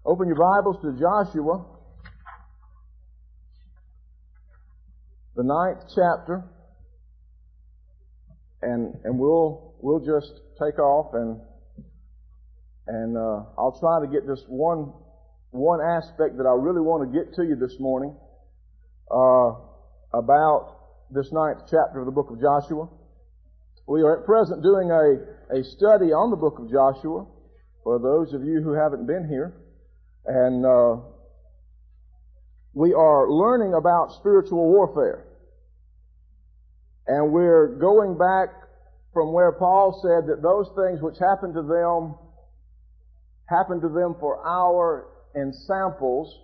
Open your Bibles to Joshua, the 9th chapter, and we'll just take off and I'll try to get this one aspect that I really want to get to you this morning about this 9th chapter of the book of Joshua. We are at present doing a study on the book of Joshua for those of you who haven't been here. And we are learning about spiritual warfare. And we're going back from where Paul said that those things which happened to them for our ensamples,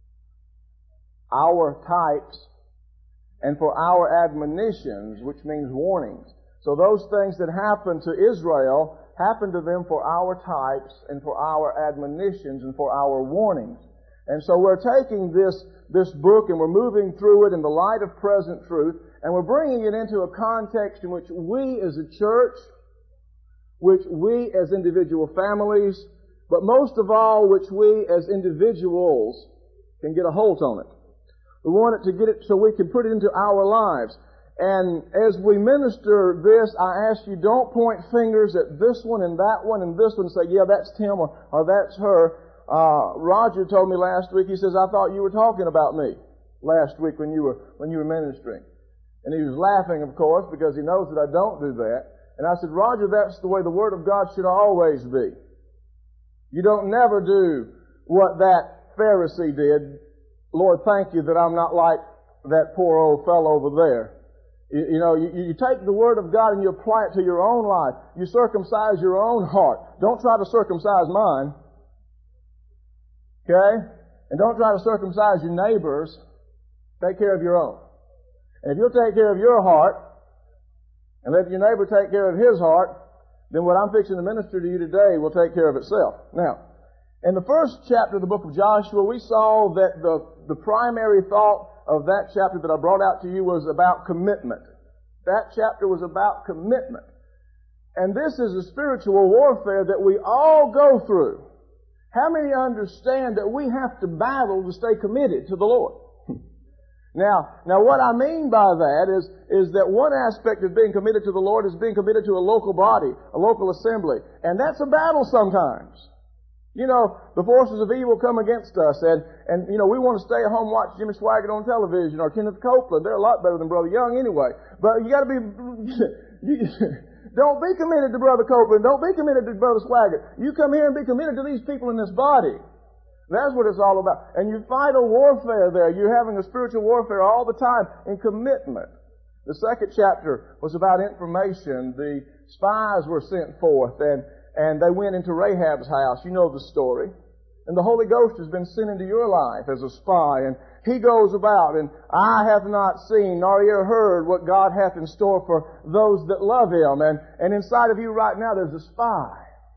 our types, and for our admonitions, which means warnings. So those things that happened to Israel happened to them for our types and for our admonitions and for our warnings. And so we're taking this book and we're moving through it in the light of present truth, and we're bringing it into a context in which we as a church, which we as individual families, but most of all, which we as individuals can get a hold on it. We want it to get it so we can put it into our lives. And as we minister this, I ask you, don't point fingers at this one and that one and this one and say, yeah, that's Tim or that's her. Roger told me last week, he says, I thought you were talking about me last week when you were ministering. And he was laughing, of course, because he knows that I don't do that. And I said, Roger, that's the way the Word of God should always be. You don't never do what that Pharisee did. Lord, thank you that I'm not like that poor old fellow over there. You take the Word of God and you apply it to your own life. You circumcise your own heart. Don't try to circumcise mine. Okay? And don't try to circumcise your neighbor's. Take care of your own. And if you'll take care of your heart and let your neighbor take care of his heart, then what I'm fixing to minister to you today will take care of itself. Now, in the first chapter of the book of Joshua, we saw that the primary thought of that chapter that I brought out to you was about commitment. That chapter was about commitment. And this is a spiritual warfare that we all go through. How many understand that we have to battle to stay committed to the Lord? Now what I mean by that is that one aspect of being committed to the Lord is being committed to a local body, a local assembly. And that's a battle sometimes. The forces of evil come against us, and we want to stay at home and watch Jimmy Swaggart on television or Kenneth Copeland. They're a lot better than Brother Young anyway. But you gotta be, don't be committed to Brother Copeland. Don't be committed to Brother Swaggart. You come here and be committed to these people in this body. That's what it's all about. And you fight a warfare there. You're having a spiritual warfare all the time in commitment. The second chapter was about information. The spies were sent forth and they went into Rahab's house. You know the story. And the Holy Ghost has been sent into your life as a spy. And He goes about, and eye hath not seen, nor ear heard what God hath in store for those that love Him. And inside of you right now there's a spy.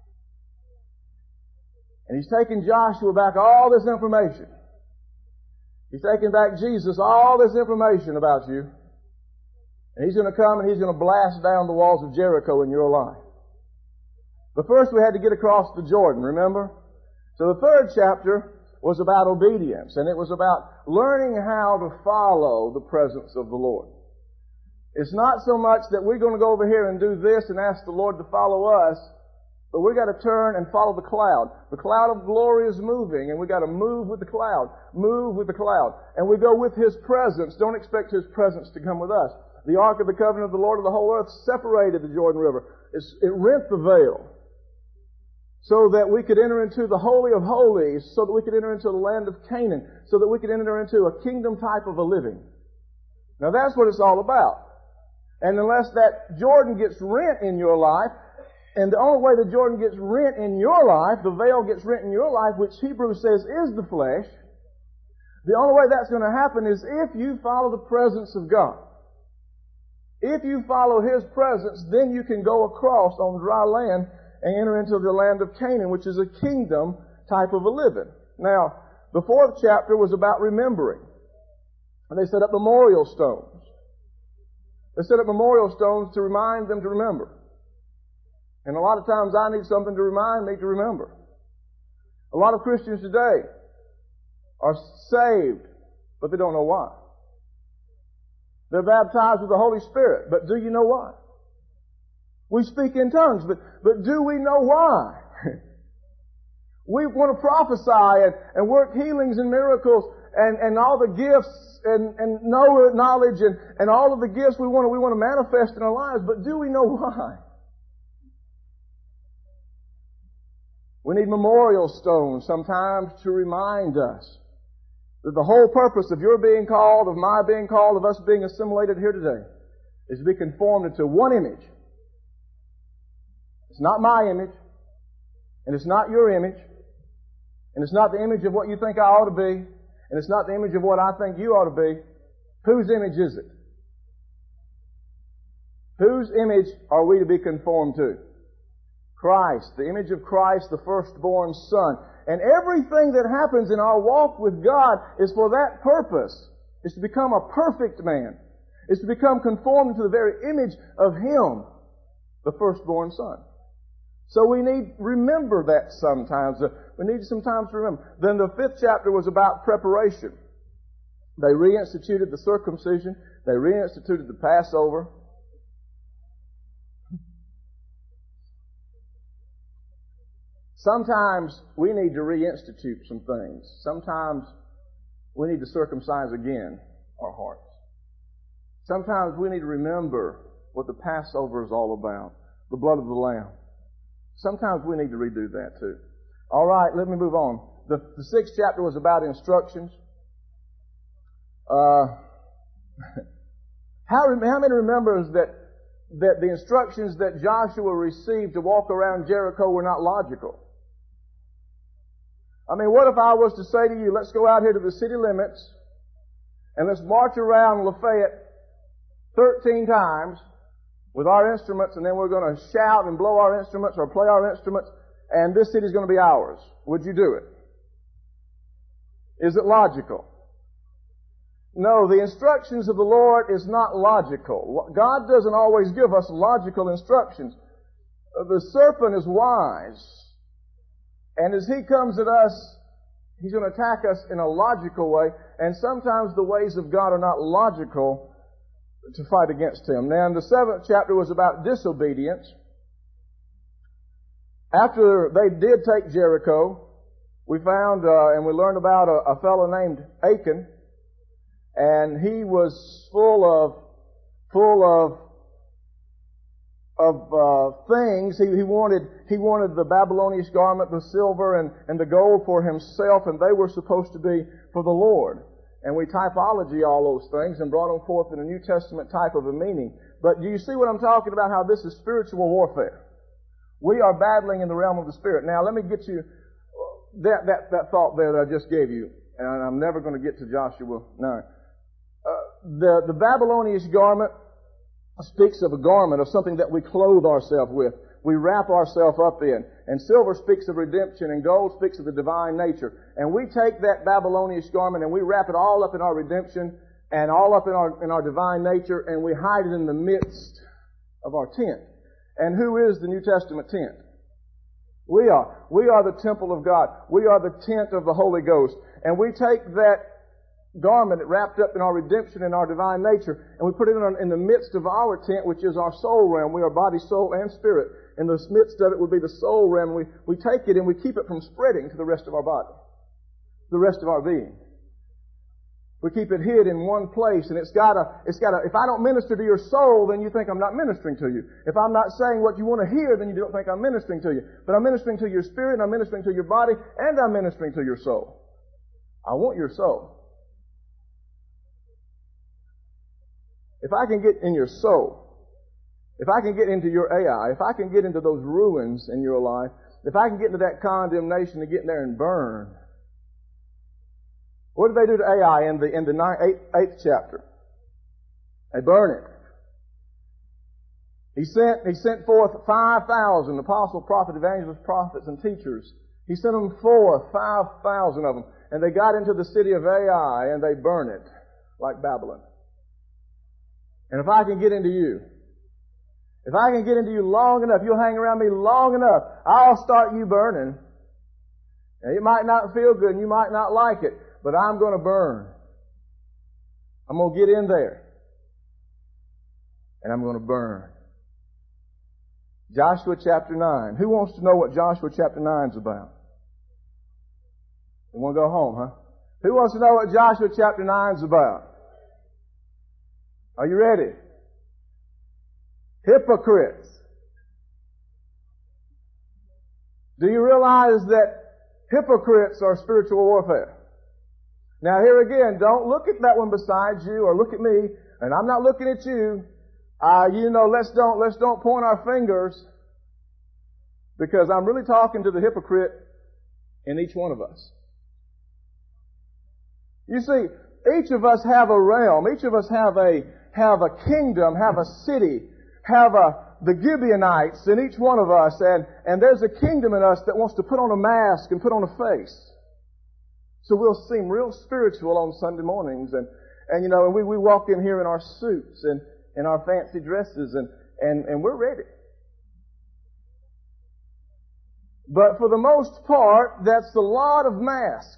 And He's taking Joshua back all this information. He's taking back Jesus all this information about you. And He's going to come and He's going to blast down the walls of Jericho in your life. But first we had to get across the Jordan, remember? So the third chapter was about obedience, and it was about learning how to follow the presence of the Lord. It's not so much that we're going to go over here and do this and ask the Lord to follow us, but we've got to turn and follow the cloud. The cloud of glory is moving, and we've got to move with the cloud. Move with the cloud. And we go with His presence. Don't expect His presence to come with us. The Ark of the Covenant of the Lord of the whole earth separated the Jordan River. It rent the veil, so that we could enter into the Holy of Holies, so that we could enter into the land of Canaan, so that we could enter into a kingdom type of a living. Now that's what it's all about. And unless that Jordan gets rent in your life, and the only way the Jordan gets rent in your life, the veil gets rent in your life, which Hebrews says is the flesh, the only way that's going to happen is if you follow the presence of God. If you follow His presence, then you can go across on dry land and enter into the land of Canaan, which is a kingdom type of a living. Now, the fourth chapter was about remembering. And they set up memorial stones. They set up memorial stones to remind them to remember. And a lot of times I need something to remind me to remember. A lot of Christians today are saved, but they don't know why. They're baptized with the Holy Spirit, but do you know why? We speak in tongues, but do we know why? We want to prophesy and work healings and miracles and all the gifts and knowledge and all of the gifts we want to manifest in our lives, but do we know why? We need memorial stones sometimes to remind us that the whole purpose of your being called, of my being called, of us being assimilated here today is to be conformed into one image. It's not my image, and it's not your image, and it's not the image of what you think I ought to be, and it's not the image of what I think you ought to be. Whose image is it? Whose image are we to be conformed to? Christ, the image of Christ, the firstborn Son. And everything that happens in our walk with God is for that purpose. Is to become a perfect man. Is to become conformed to the very image of Him, the firstborn Son. So we need remember that sometimes. We need sometimes to remember. Then the 5th chapter was about preparation. They reinstituted the circumcision. They reinstituted the Passover. Sometimes we need to reinstitute some things. Sometimes we need to circumcise again our hearts. Sometimes we need to remember what the Passover is all about, the blood of the Lamb. Sometimes we need to redo that too. All right, let me move on. The 6th chapter was about instructions. How many remembers that the instructions that Joshua received to walk around Jericho were not logical? I mean, what if I was to say to you, let's go out here to the city limits and let's march around Lafayette 13 times with our instruments, and then we're going to shout and blow our instruments or play our instruments, and this city's going to be ours. Would you do it? Is it logical? No, the instructions of the Lord is not logical. God doesn't always give us logical instructions. The serpent is wise, and as he comes at us, he's going to attack us in a logical way, and sometimes the ways of God are not logical to fight against him. Now, the 7th chapter was about disobedience. After they did take Jericho, we found and we learned about a fellow named Achan, and he was full of things. He wanted the Babylonian garment, the silver and the gold for himself, and they were supposed to be for the Lord. And we typology all those things and brought them forth in a New Testament type of a meaning. But do you see what I'm talking about? How this is spiritual warfare. We are battling in the realm of the Spirit. Now, let me get you that thought there that I just gave you. And I'm never going to get to Joshua 9. The Babylonian garment speaks of a garment, of something that we clothe ourselves with. We wrap ourselves up in. And silver speaks of redemption, and gold speaks of the divine nature. And we take that Babylonian garment and we wrap it all up in our redemption and all up in our divine nature, and we hide it in the midst of our tent. And who is the New Testament tent? We are. We are the temple of God. We are the tent of the Holy Ghost. And we take that garment wrapped up in our redemption and our divine nature, and we put it in the midst of our tent, which is our soul realm. We are body, soul, and spirit. In the midst of it would be the soul realm. We take it and we keep it from spreading to the rest of our body, the rest of our being. We keep it hid in one place, and it's gotta, if I don't minister to your soul, then you think I'm not ministering to you. If I'm not saying what you want to hear, then you don't think I'm ministering to you. But I'm ministering to your spirit, I'm ministering to your body, and I'm ministering to your soul. I want your soul. If I can get in your soul, if I can get into your AI, if I can get into those ruins in your life, if I can get into that condemnation and get in there and burn. What did they do to Ai in the 8th chapter? They burn it. He sent forth 5,000 apostle, prophet, evangelists, prophets, and teachers. He sent them forth, 5,000 of them, and they got into the city of Ai and they burn it like Babylon. And if I can get into you, if I can get into you long enough, you'll hang around me long enough, I'll start you burning. And it might not feel good and you might not like it, but I'm going to burn. I'm going to get in there. And I'm going to burn. Joshua chapter 9. Who wants to know what Joshua chapter 9 is about? You want to go home, huh? Who wants to know what Joshua chapter 9 is about? Are you ready? Hypocrites. Do you realize that hypocrites are spiritual warfare? Now here again, don't look at that one beside you or look at me, and I'm not looking at you. Let's don't point our fingers, because I'm really talking to the hypocrite in each one of us. You see, each of us have a realm, each of us have a kingdom, have a city, have the Gibeonites in each one of us, and there's a kingdom in us that wants to put on a mask and put on a face. So we'll seem real spiritual on Sunday mornings, and we walk in here in our suits and in our fancy dresses, and we're ready. But for the most part, that's a lot of mask.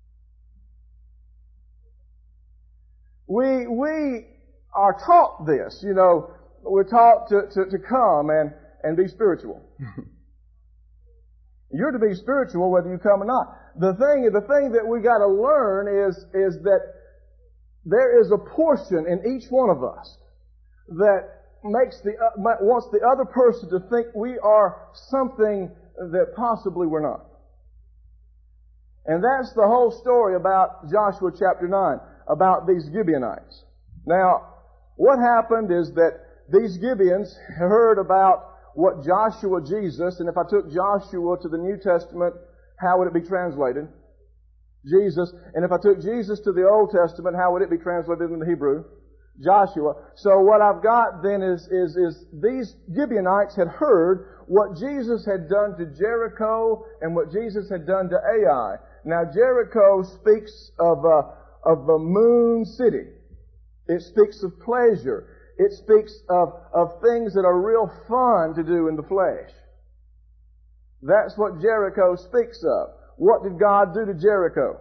We are taught this, we're taught to come and be spiritual. You're to be spiritual whether you come or not. The thing that we got to learn is that there is a portion in each one of us that wants the other person to think we are something that possibly we're not. And that's the whole story about Joshua chapter 9, about these Gibeonites. Now, what happened is that these Gibeons heard about what Joshua, Jesus, and if I took Joshua to the New Testament, how would it be translated? Jesus. And if I took Jesus to the Old Testament, how would it be translated into Hebrew? Joshua. So what I've got then is these Gibeonites had heard what Jesus had done to Jericho and what Jesus had done to Ai. Now Jericho speaks of a moon city. It speaks of pleasure. It speaks of things that are real fun to do in the flesh. That's what Jericho speaks of. What did God do to Jericho?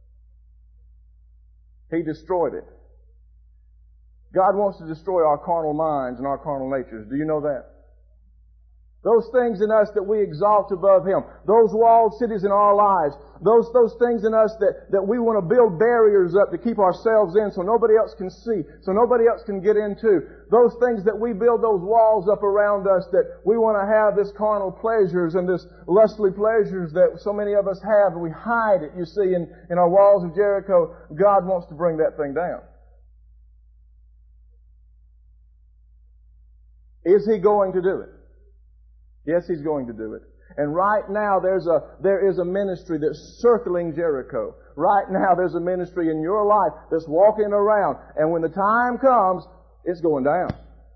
He destroyed it. God wants to destroy our carnal minds and our carnal natures. Do you know that? Those things in us that we exalt above Him. Those walled cities in our lives. Those things in us that we want to build barriers up to keep ourselves in so nobody else can see, so nobody else can get into. Those things that we build those walls up around us that we want to have this carnal pleasures and this lustly pleasures that so many of us have, and we hide it, you see, in our walls of Jericho. God wants to bring that thing down. Is He going to do it? Yes, He's going to do it. And right now there is a ministry that's circling Jericho. Right now there's a ministry in your life that's walking around. And when the time comes, it's going down.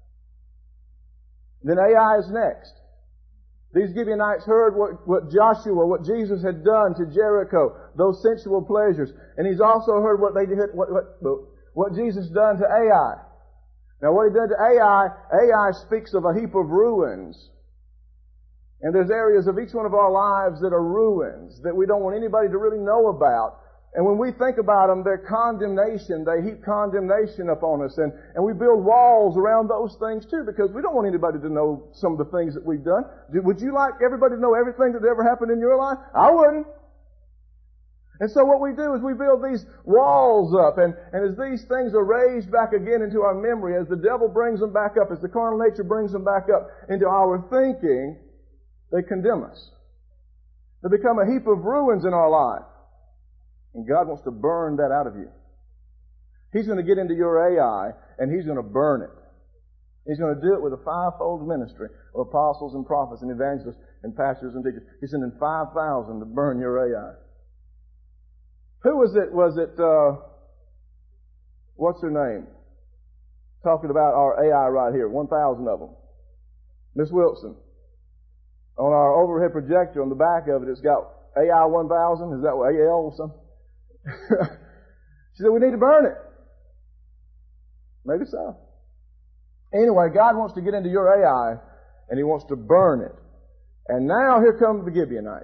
Then Ai is next. These Gibeonites heard what Joshua, what Jesus had done to Jericho, those sensual pleasures. And he's also heard what Jesus done to Ai. Now what He did to Ai speaks of a heap of ruins. And there's areas of each one of our lives that are ruins that we don't want anybody to really know about. And when we think about them, they're condemnation. They heap condemnation upon us. And we build walls around those things too, because we don't want anybody to know some of the things that we've done. Would you like everybody to know everything that ever happened in your life? I wouldn't. And so what we do is we build these walls up, and as these things are raised back again into our memory, as the devil brings them back up, as the carnal nature brings them back up into our thinking, they condemn us. They become a heap of ruins in our life. And God wants to burn that out of you. He's going to get into your Ai, and He's going to burn it. He's going to do it with a fivefold ministry of apostles and prophets and evangelists and pastors and teachers. He's sending 5,000 to burn your Ai. Who was it? What's her name? Talking about our Ai right here. 1,000 of them. Miss Wilson. On our overhead projector on the back of it, it's got AI 1000. Is that what AL or something? She said, we need to burn it. Maybe so. Anyway, God wants to get into your Ai, and He wants to burn it. And now here come the Gibeonites.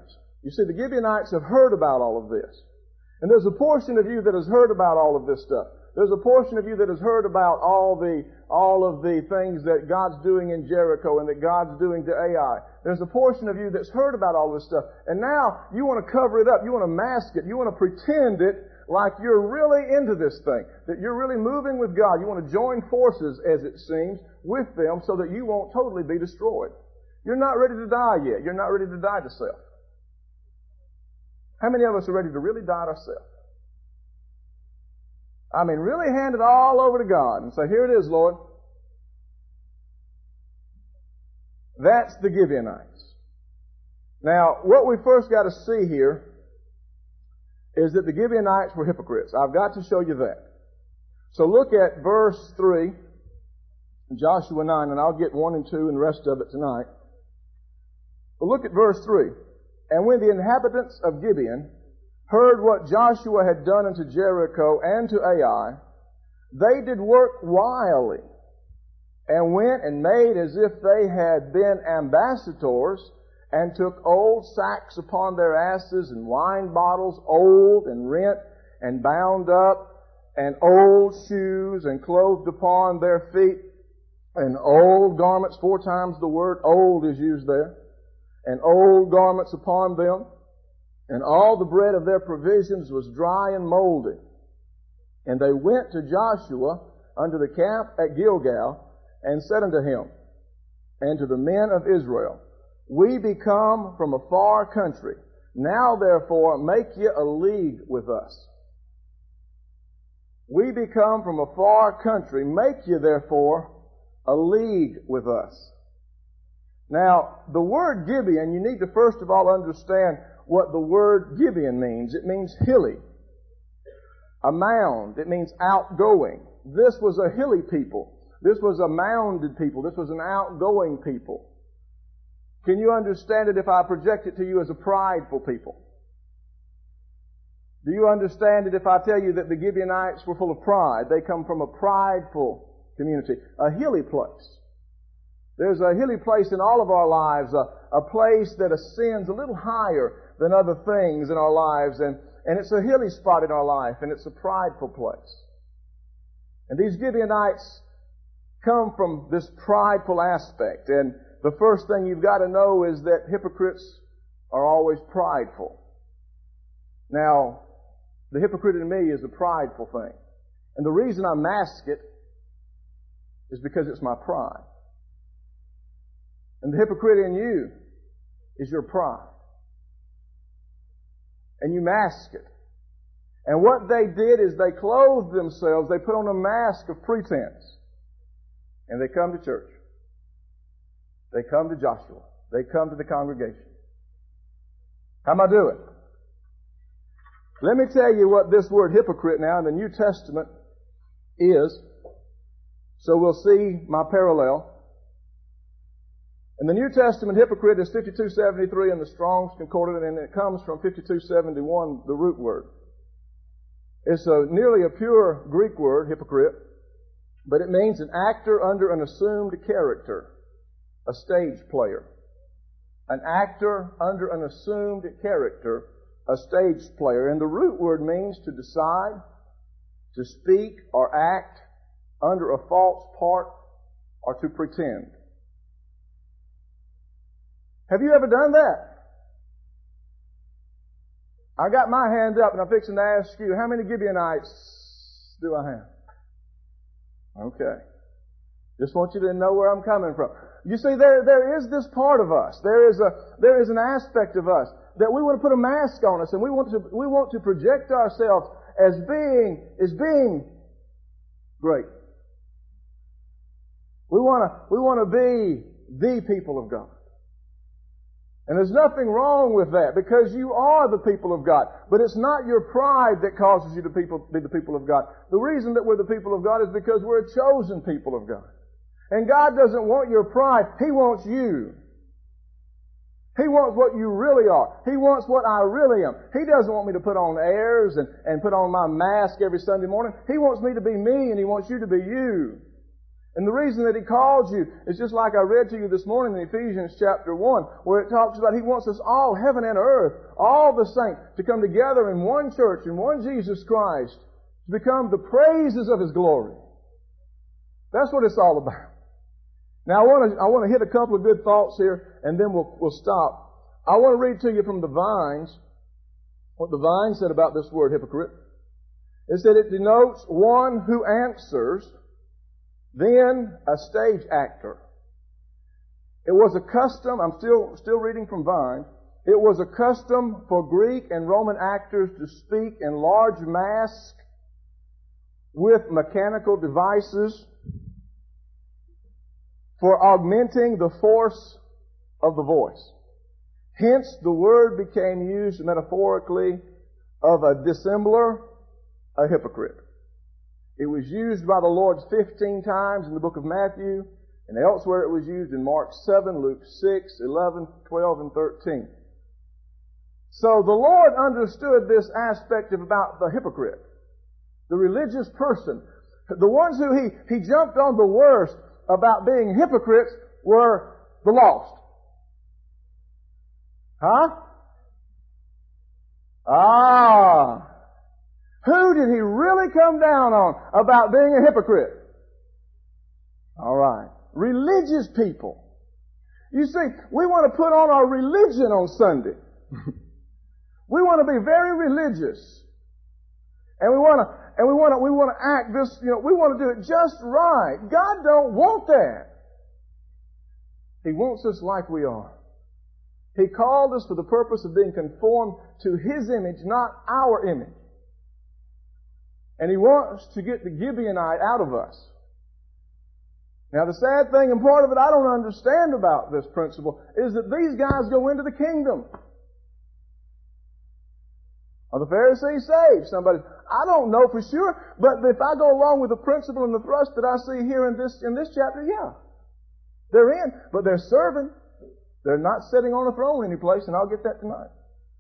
You see, the Gibeonites have heard about all of this. And there's a portion of you that has heard about all of this stuff. There's a portion of you that has heard about all of the things that God's doing in Jericho and that God's doing to Ai. There's a portion of you that's heard about all this stuff. And now you want to cover it up. You want to mask it. You want to pretend it like you're really into this thing, that you're really moving with God. You want to join forces, as it seems, with them so that you won't totally be destroyed. You're not ready to die yet. You're not ready to die to self. How many of us are ready to really die to self? I mean, really hand it all over to God and say, here it is, Lord. That's the Gibeonites. Now, what we first got to see here is that the Gibeonites were hypocrites. I've got to show you that. So look at verse 3, Joshua 9, and I'll get 1 and 2 and the rest of it tonight. But look at verse 3. And when the inhabitants of Gibeon heard what Joshua had done unto Jericho and to Ai, they did work wily, and went and made as if they had been ambassadors, and took old sacks upon their asses, and wine bottles old and rent and bound up, and old shoes, and clothed upon their feet, and old garments. 4 times the word old is used there. And old garments upon them. And all the bread of their provisions was dry and moldy. And they went to Joshua unto the camp at Gilgal, and said unto him, and to the men of Israel, We be come from a far country. Now therefore make ye a league with us. We be come from a far country. Make ye therefore a league with us. Now, the word Gibeon, you need to first of all understand what the word Gibeon means. It means hilly, a mound. It means outgoing. This was a hilly people. This was a mounded people. This was an outgoing people. Can you understand it if I project it to you as a prideful people? Do you understand it if I tell you that the Gibeonites were full of pride? They come from a prideful community, a hilly place. There's a hilly place in all of our lives, a place that ascends a little higher than other things in our lives, and it's a hilly spot in our life, and it's a prideful place. And these Gibeonites come from this prideful aspect, and the first thing you've got to know is that hypocrites are always prideful. Now, the hypocrite in me is a prideful thing. And the reason I mask it is because it's my pride. And the hypocrite in you is your pride. And you mask it. And what they did is they clothed themselves, they put on a mask of pretense. And they come to church. They come to Joshua. They come to the congregation. How am I doing? Let me tell you what this word hypocrite now in the New Testament is, so we'll see my parallel. In the New Testament, hypocrite is 5273 in the Strong's Concordance, and it comes from 5271, the root word. It's nearly a pure Greek word, hypocrite, but it means an actor under an assumed character, a stage player. An actor under an assumed character, a stage player. And the root word means to decide, to speak or act under a false part, or to pretend. Have you ever done that? I got my hand up and I'm fixing to ask you, how many Gibeonites do I have? Okay. Just want you to know where I'm coming from. You see, there is this part of us. There is an aspect of us that we want to put a mask on us, and we want to project ourselves as being great. We want to be the people of God. And there's nothing wrong with that, because you are the people of God. But it's not your pride that causes you to be the people of God. The reason that we're the people of God is because we're a chosen people of God. And God doesn't want your pride. He wants you. He wants what you really are. He wants what I really am. He doesn't want me to put on airs and put on my mask every Sunday morning. He wants me to be me, and He wants you to be you. And the reason that He called you is just like I read to you this morning in Ephesians chapter 1, where it talks about He wants us all, heaven and earth, all the saints, to come together in one church, in one Jesus Christ, to become the praises of His glory. That's what it's all about. Now I want to hit a couple of good thoughts here, and then we'll stop. I want to read to you from the Vines, what the Vines said about this word hypocrite. It said it denotes one who answers, then a stage actor. It was a custom, I'm still reading from Vine, it was a custom for Greek and Roman actors to speak in large masks with mechanical devices for augmenting the force of the voice. Hence, the word became used metaphorically of a dissembler, a hypocrite. It was used by the Lord 15 times in the book of Matthew, and elsewhere it was used in Mark 7, Luke 6, 11, 12, and 13. So the Lord understood this aspect about the hypocrite, the religious person. The ones who He jumped on the worst about being hypocrites were the lost. Huh? Who did He really come down on about being a hypocrite? All right. Religious people. You see, we want to put on our religion on Sunday. We want to be very religious. And we want to act this, we want to do it just right. God don't want that. He wants us like we are. He called us for the purpose of being conformed to His image, not our image. And He wants to get the Gibeonite out of us. Now the sad thing, and part of it I don't understand about this principle, is that these guys go into the kingdom. Are the Pharisees saved? Somebody, I don't know for sure, but if I go along with the principle and the thrust that I see here in this chapter, yeah. They're in, but they're serving. They're not sitting on a throne any place, and I'll get that tonight.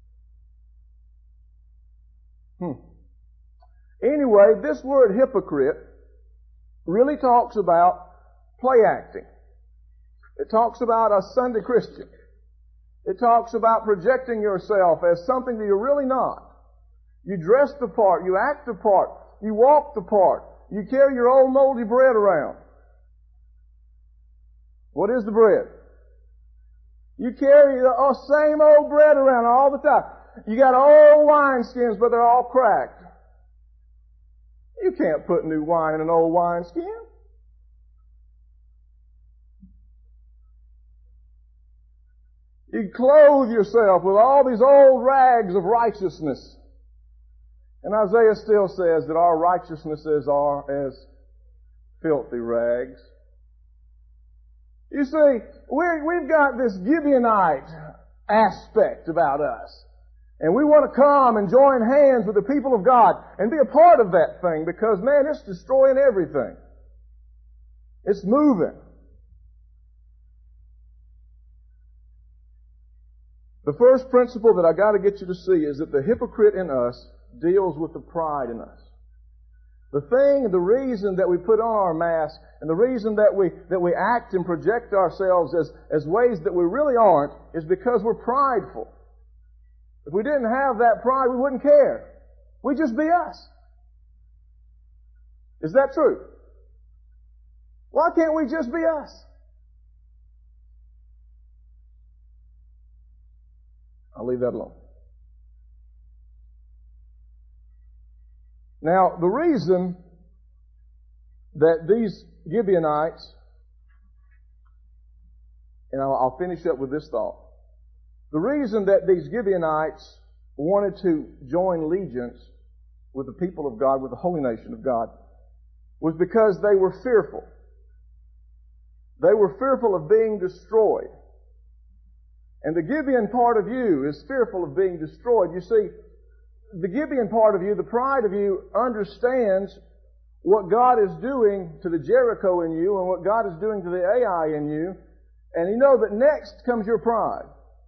Anyway, this word hypocrite really talks about play acting. It talks about a Sunday Christian. It talks about projecting yourself as something that you're really not. You dress the part, you act the part, you walk the part, you carry your old moldy bread around. What is the bread? You carry the same old bread around all the time. You got old wineskins, but they're all cracked. You can't put new wine in an old wineskin. You clothe yourself with all these old rags of righteousness. And Isaiah still says that our righteousnesses are as filthy rags. You see, we've got this Gibeonite aspect about us. And we want to come and join hands with the people of God and be a part of that thing because, man, it's destroying everything. It's moving. The first principle that I got to get you to see is that the hypocrite in us deals with the pride in us. The reason that we put on our mask and the reason that we act and project ourselves as ways that we really aren't is because we're prideful. If we didn't have that pride, we wouldn't care. We'd just be us. Is that true? Why can't we just be us? I'll leave that alone. Now, the reason that these Gibeonites, and I'll finish up with this thought. The reason that these Gibeonites wanted to join allegiance with the people of God, with the holy nation of God, was because they were fearful. They were fearful of being destroyed. And the Gibeon part of you is fearful of being destroyed. You see, the Gibeon part of you, the pride of you, understands what God is doing to the Jericho in you and what God is doing to the Ai in you. And you know that next comes your pride.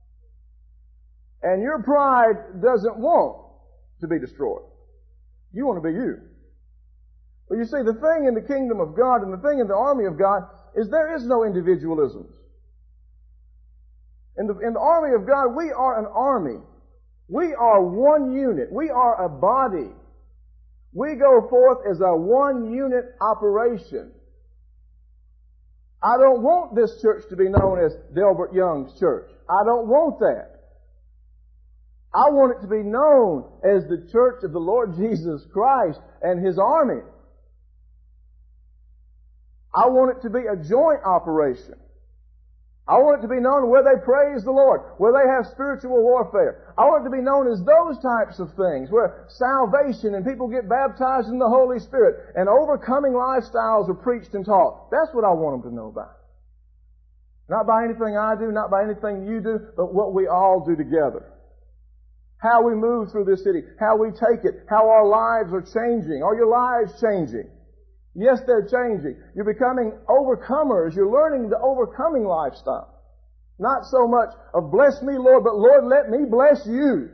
And your pride doesn't want to be destroyed. You want to be you. But you see, the thing in the kingdom of God and the thing in the army of God is there is no individualisms. In the army of God, we are an army. We are one unit. We are a body. We go forth as a one-unit operation. I don't want this church to be known as Delbert Young's church. I don't want that. I want it to be known as the church of the Lord Jesus Christ and His army. I want it to be a joint operation. I want it to be known where they praise the Lord, where they have spiritual warfare. I want it to be known as those types of things, where salvation and people get baptized in the Holy Spirit and overcoming lifestyles are preached and taught. That's what I want them to know about. Not by anything I do, not by anything you do, but what we all do together. How we move through this city, how we take it, how our lives are changing. Are your lives changing? Yes, they're changing. You're becoming overcomers. You're learning the overcoming lifestyle. Not so much of bless me, Lord, but Lord, let me bless you.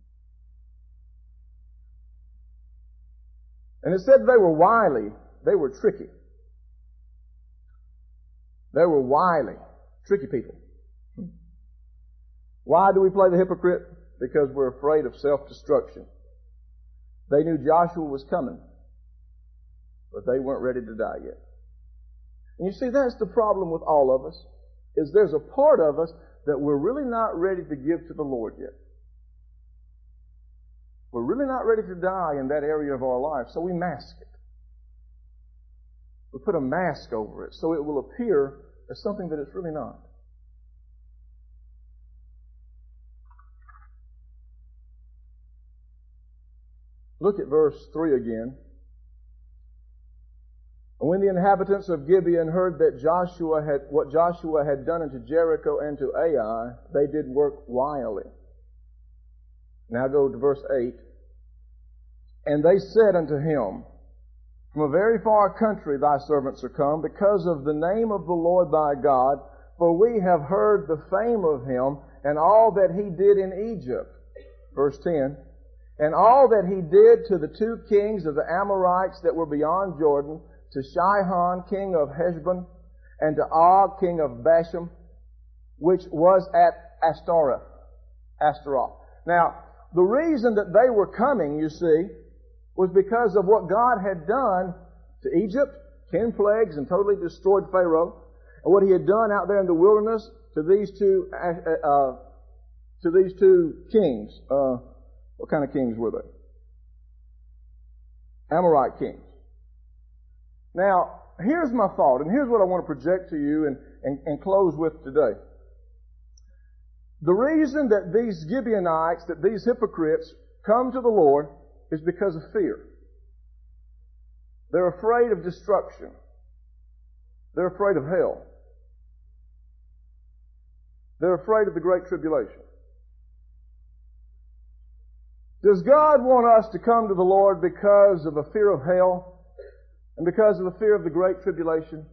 And it said they were wily. They were tricky. They were wily, tricky people. Why do we play the hypocrite? Because we're afraid of self-destruction. They knew Joshua was coming, but they weren't ready to die yet. And you see, that's the problem with all of us, is there's a part of us that we're really not ready to give to the Lord yet. We're really not ready to die in that area of our life, so we mask it. We put a mask over it so it will appear as something that it's really not. Look at verse 3 again. And when the inhabitants of Gibeon heard that what Joshua had done unto Jericho and to Ai, they did work wily. Now go to verse 8. And they said unto him, From a very far country thy servants are come, because of the name of the Lord thy God, for we have heard the fame of him, and all that he did in Egypt. Verse 10. And all that he did to the two kings of the Amorites that were beyond Jordan, to Sihon, king of Heshbon, and to Og, king of Bashan, which was at Ashtaroth. Now, the reason that they were coming, you see, was because of what God had done to Egypt, 10 plagues, and totally destroyed Pharaoh, and what he had done out there in the wilderness to these two kings. What kind of kings were they? Amorite kings. Now, here's my thought, and here's what I want to project to you and close with today. The reason that these Gibeonites, that these hypocrites come to the Lord is because of fear. They're afraid of destruction. They're afraid of hell. They're afraid of the Great Tribulation. Does God want us to come to the Lord because of a fear of hell and because of the fear of the Great Tribulation?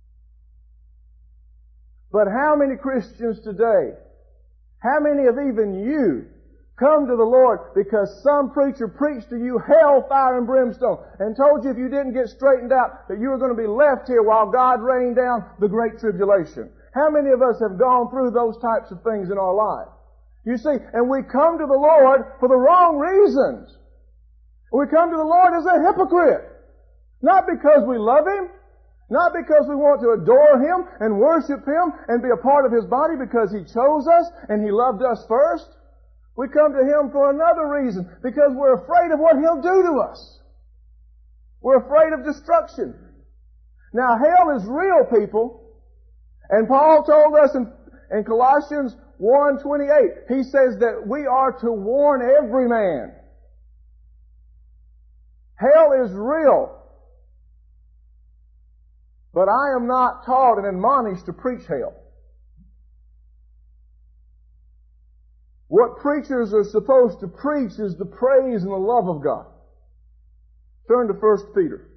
But how many Christians today, how many of even you, come to the Lord because some preacher preached to you hell, fire, and brimstone and told you if you didn't get straightened out that you were going to be left here while God rained down the Great Tribulation? How many of us have gone through those types of things in our life? You see, and we come to the Lord for the wrong reasons. We come to the Lord as a hypocrite. Not because we love Him, not because we want to adore Him and worship Him and be a part of His body because He chose us and He loved us first. We come to Him for another reason, because we're afraid of what He'll do to us. We're afraid of destruction. Now, hell is real, people. And Paul told us in Colossians 1:28, he says that we are to warn every man. Hell is real. But I am not taught and admonished to preach hell. What preachers are supposed to preach is the praise and the love of God. Turn to 1 Peter.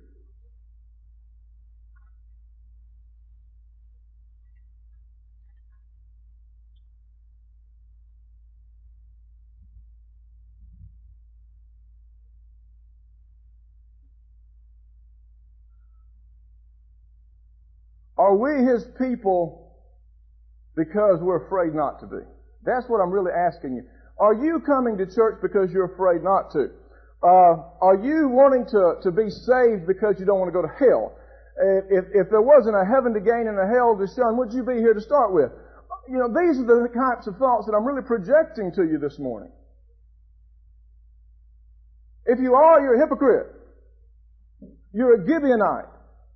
Are we His people because we're afraid not to be? That's what I'm really asking you. Are you coming to church because you're afraid not to? Are you wanting to be saved because you don't want to go to hell? If there wasn't a heaven to gain and a hell to shun, would you be here to start with? You know, these are the types of thoughts that I'm really projecting to you this morning. If you are, you're a hypocrite. You're a Gibeonite.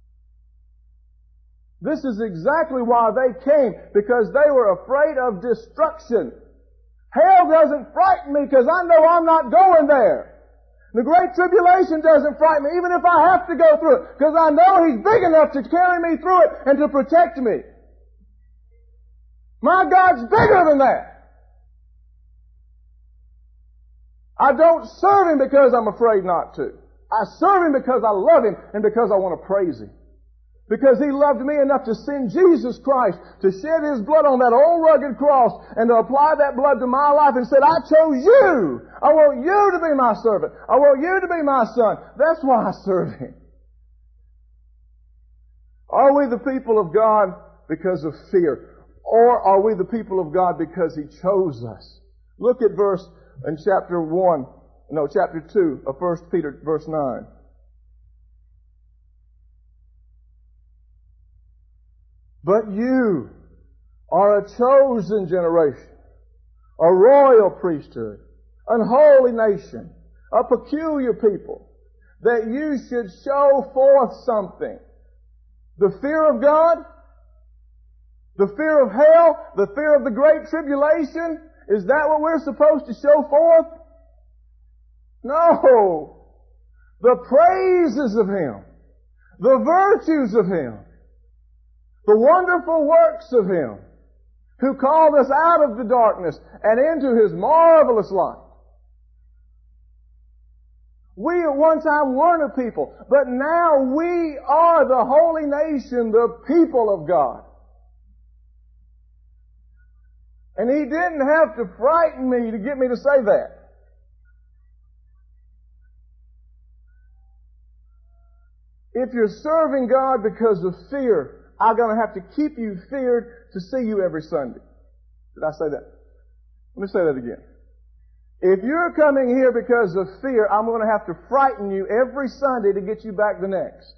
This is exactly why they came, because they were afraid of destruction. Hell doesn't frighten me because I know I'm not going there. The Great Tribulation doesn't frighten me, even if I have to go through it, because I know He's big enough to carry me through it and to protect me. My God's bigger than that. I don't serve Him because I'm afraid not to. I serve Him because I love Him and because I want to praise Him. Because He loved me enough to send Jesus Christ to shed His blood on that old rugged cross and to apply that blood to my life and said, I chose you. I want you to be my servant. I want you to be my son. That's why I serve Him. Are we the people of God because of fear? Or are we the people of God because He chose us? Look at verse in chapter 2 of 1 Peter, verse 9. But you are a chosen generation, a royal priesthood, an holy nation, a peculiar people, that you should show forth something. The fear of God, the fear of hell, the fear of the great tribulation. Is that what we're supposed to show forth? No. The praises of Him, the virtues of Him, the wonderful works of Him, who called us out of the darkness and into His marvelous light. We at one time weren't a people, but now we are the holy nation, the people of God. And He didn't have to frighten me to get me to say that. If you're serving God because of fear, I'm going to have to keep you feared to see you every Sunday. Did I say that? Let me say that again. If you're coming here because of fear, I'm going to have to frighten you every Sunday to get you back the next.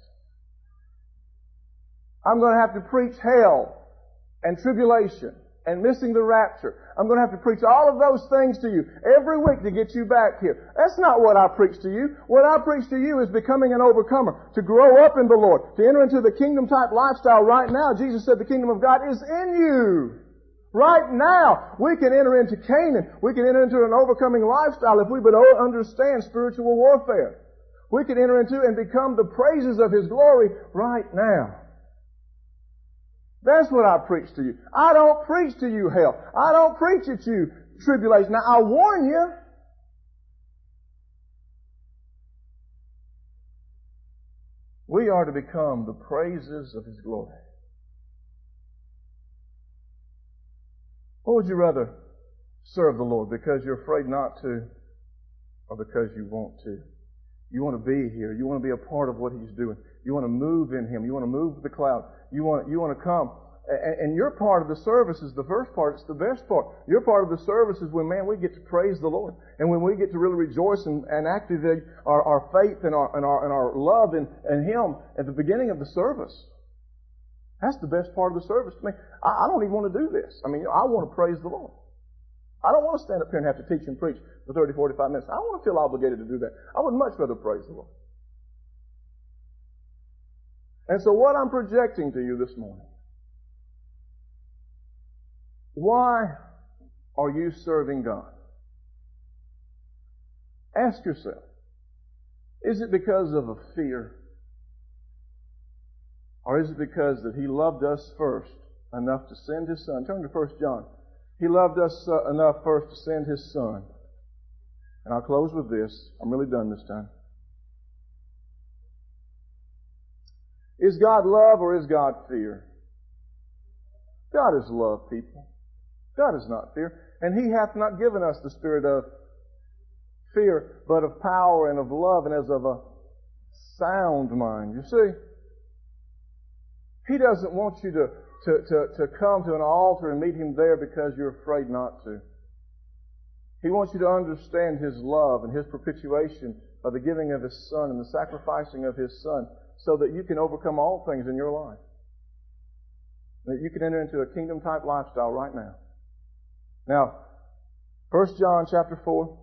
I'm going to have to preach hell and tribulation and missing the rapture. I'm going to have to preach all of those things to you every week to get you back here. That's not what I preach to you. What I preach to you is becoming an overcomer, to grow up in the Lord, to enter into the kingdom-type lifestyle right now. Jesus said the kingdom of God is in you. Right now, we can enter into Canaan. We can enter into an overcoming lifestyle if we but understand spiritual warfare. We can enter into and become the praises of His glory right now. That's what I preach to you. I don't preach to you hell. I don't preach at you tribulation. Now, I warn you. We are to become the praises of His glory. Or would you rather serve the Lord because you're afraid not to, or because you want to? You want to be here. You want to be a part of what He's doing. You want to move in Him. You want to move with the cloud. You want to come. And your part of the service is the first part. It's the best part. Your part of the service is when, man, we get to praise the Lord. And when we get to really rejoice and activate our faith and our love in Him at the beginning of the service. That's the best part of the service to me. I don't even want to do this. I mean, I want to praise the Lord. I don't want to stand up here and have to teach and preach for 30, 45 minutes. I don't want to feel obligated to do that. I would much rather praise the Lord. And so what I'm projecting to you this morning, why are you serving God? Ask yourself, is it because of a fear? Or is it because that He loved us first enough to send His Son? Turn to 1 John. He loved us enough first to send His Son. And I'll close with this. I'm really done this time. Is God love or is God fear? God is love, people. God is not fear. And He hath not given us the spirit of fear, but of power and of love and as of a sound mind. You see? He doesn't want you to come to an altar and meet Him there because you're afraid not to. He wants you to understand His love and His propitiation of the giving of His Son and the sacrificing of His Son so that you can overcome all things in your life. That you can enter into a kingdom-type lifestyle right now. Now, 1 John chapter 4.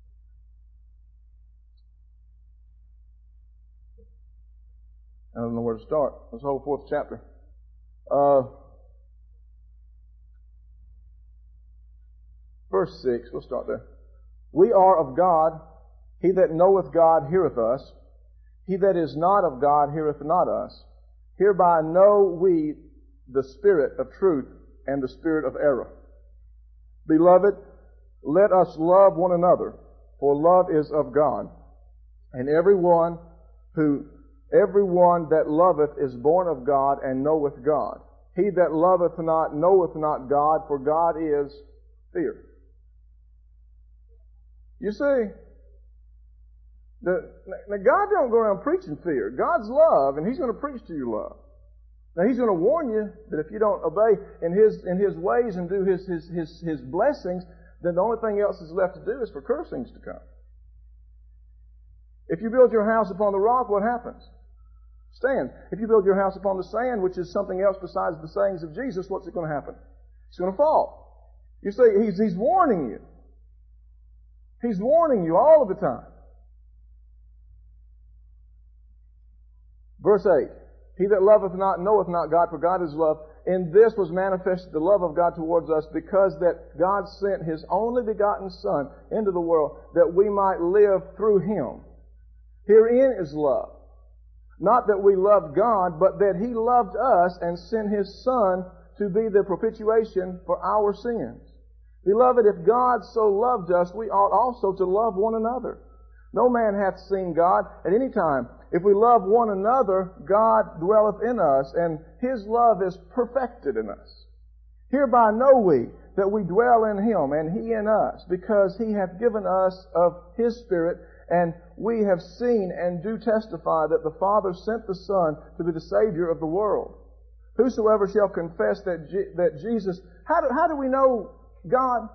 I don't know where to start. This whole 4th chapter. Verse 6, we'll start there. We are of God. He that knoweth God heareth us. He that is not of God heareth not us. Hereby know we the spirit of truth and the spirit of error. Beloved, let us love one another, for love is of God. And everyone that loveth is born of God and knoweth God. He that loveth not knoweth not God, for God is fear. You see, now God don't go around preaching fear. God's love, and He's going to preach to you love. Now He's going to warn you that if you don't obey in His ways and do His blessings, then the only thing else that's left to do is for cursings to come. If you build your house upon the rock, what happens? Stand. If you build your house upon the sand, which is something else besides the sayings of Jesus, what's it going to happen? It's going to fall. You see, He's warning you. He's warning you all of the time. Verse 8. He that loveth not knoweth not God, for God is love. In this was manifested the love of God towards us, because that God sent His only begotten Son into the world, that we might live through Him. Herein is love. Not that we loved God, but that He loved us and sent His Son to be the propitiation for our sins. Beloved, if God so loved us, we ought also to love one another. No man hath seen God at any time. If we love one another, God dwelleth in us, and His love is perfected in us. Hereby know we that we dwell in Him, and He in us, because He hath given us of His Spirit, and we have seen and do testify that the Father sent the Son to be the Savior of the world. Whosoever shall confess that Jesus... How do we know God?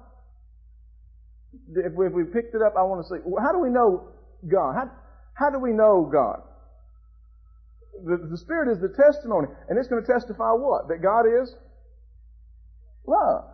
If we picked it up, I want to see. How do we know God? How do we know God? The Spirit is the testimony. And it's going to testify what? That God is love.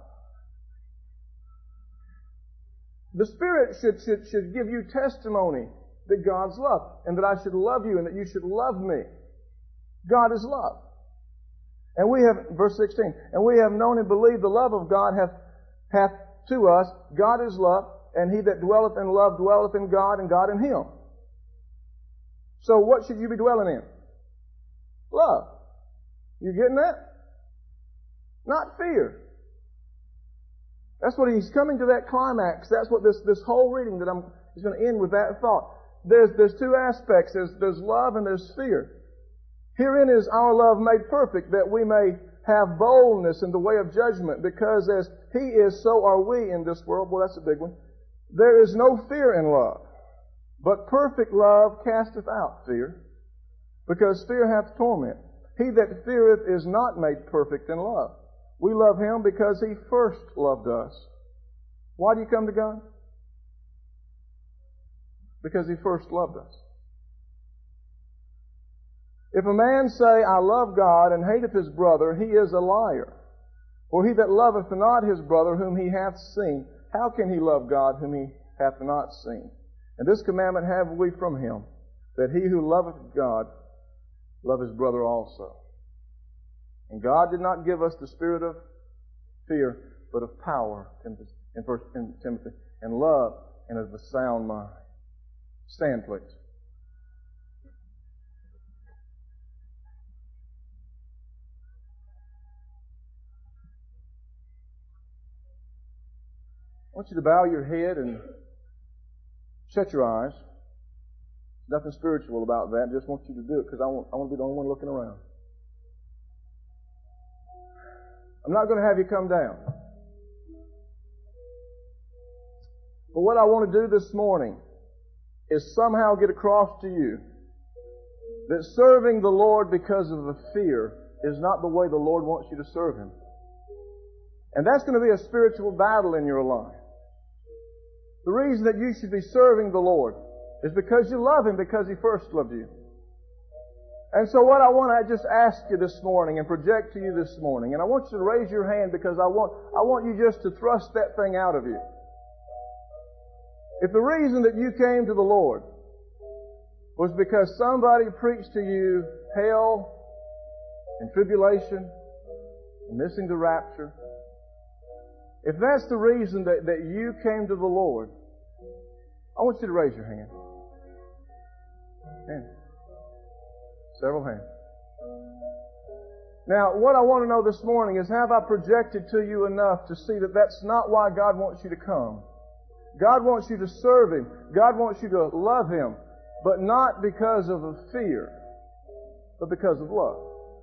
The Spirit should give you testimony that God's love, and that I should love you, and that you should love me. God is love. And we have, verse 16, and we have known and believed the love of God hath to us. God is love, and he that dwelleth in love dwelleth in God, and God in him. So what should you be dwelling in? Love. You getting that? Not fear. That's what he's coming to that climax. That's what this whole reading that is going to end with that thought. There's two aspects. There's love and there's fear. Herein is our love made perfect, that we may have boldness in the way of judgment, because as he is, so are we in this world. Well, that's a big one. There is no fear in love, but perfect love casteth out fear, because fear hath torment. He that feareth is not made perfect in love. We love him because he first loved us. Why do you come to God? Because he first loved us. If a man say, I love God, and hateth his brother, he is a liar. For he that loveth not his brother whom he hath seen, how can he love God whom he hath not seen? And this commandment have we from him, that he who loveth God love his brother also. And God did not give us the spirit of fear, but of power, in 1 Timothy, and love, and of a sound mind. Stand, please. I want you to bow your head and shut your eyes. Nothing spiritual about that. I just want you to do it because I want to be the only one looking around. I'm not going to have you come down. But what I want to do this morning is somehow get across to you that serving the Lord because of the fear is not the way the Lord wants you to serve Him. And that's going to be a spiritual battle in your life. The reason that you should be serving the Lord is because you love Him, because He first loved you. And so what I want to just ask you this morning and project to you this morning, and I want you to raise your hand because I want you just to thrust that thing out of you. If the reason that you came to the Lord was because somebody preached to you hell and tribulation and missing the rapture, if that's the reason that you came to the Lord, I want you to raise your hand. Several hands. Now, what I want to know this morning is, have I projected to you enough to see that that's not why God wants you to come? God wants you to serve Him. God wants you to love Him, but not because of a fear, but because of love.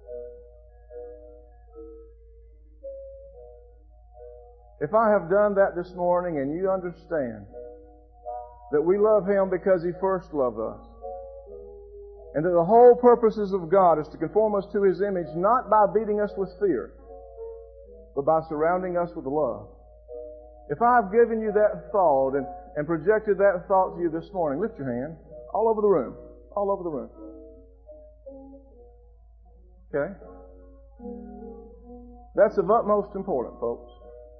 If I have done that this morning and you understand that we love Him because He first loved us, and that the whole purposes of God is to conform us to His image, not by beating us with fear, but by surrounding us with love. If I've given you that thought and projected that thought to you this morning, lift your hand. All over the room. All over the room. Okay? That's of utmost importance, folks.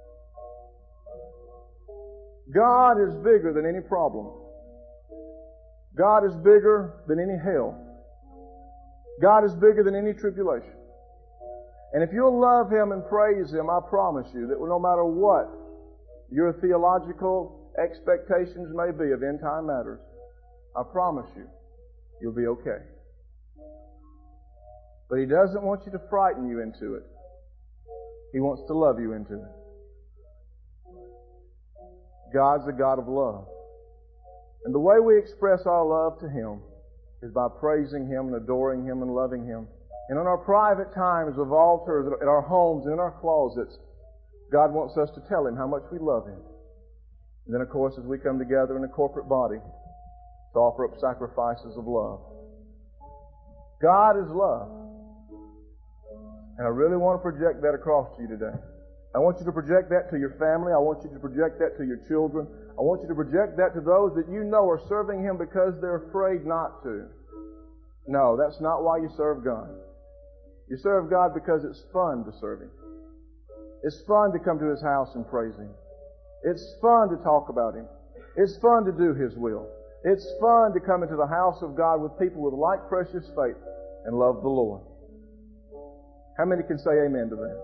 God is bigger than any problem. God is bigger than any hell. God is bigger than any tribulation. And if you'll love Him and praise Him, I promise you that no matter what your theological expectations may be of end-time matters, I promise you, you'll be okay. But He doesn't want you to frighten you into it. He wants to love you into it. God's a God of love. And the way we express our love to Him is by praising Him and adoring Him and loving Him. And in our private times of altars, at our homes and in our closets, God wants us to tell Him how much we love Him. And then, of course, as we come together in a corporate body to offer up sacrifices of love. God is love. And I really want to project that across to you today. I want you to project that to your family. I want you to project that to your children. I want you to project that to those that you know are serving Him because they're afraid not to. No, that's not why you serve God. You serve God because it's fun to serve Him. It's fun to come to His house and praise Him. It's fun to talk about Him. It's fun to do His will. It's fun to come into the house of God with people with like precious faith and love the Lord. How many can say amen to that?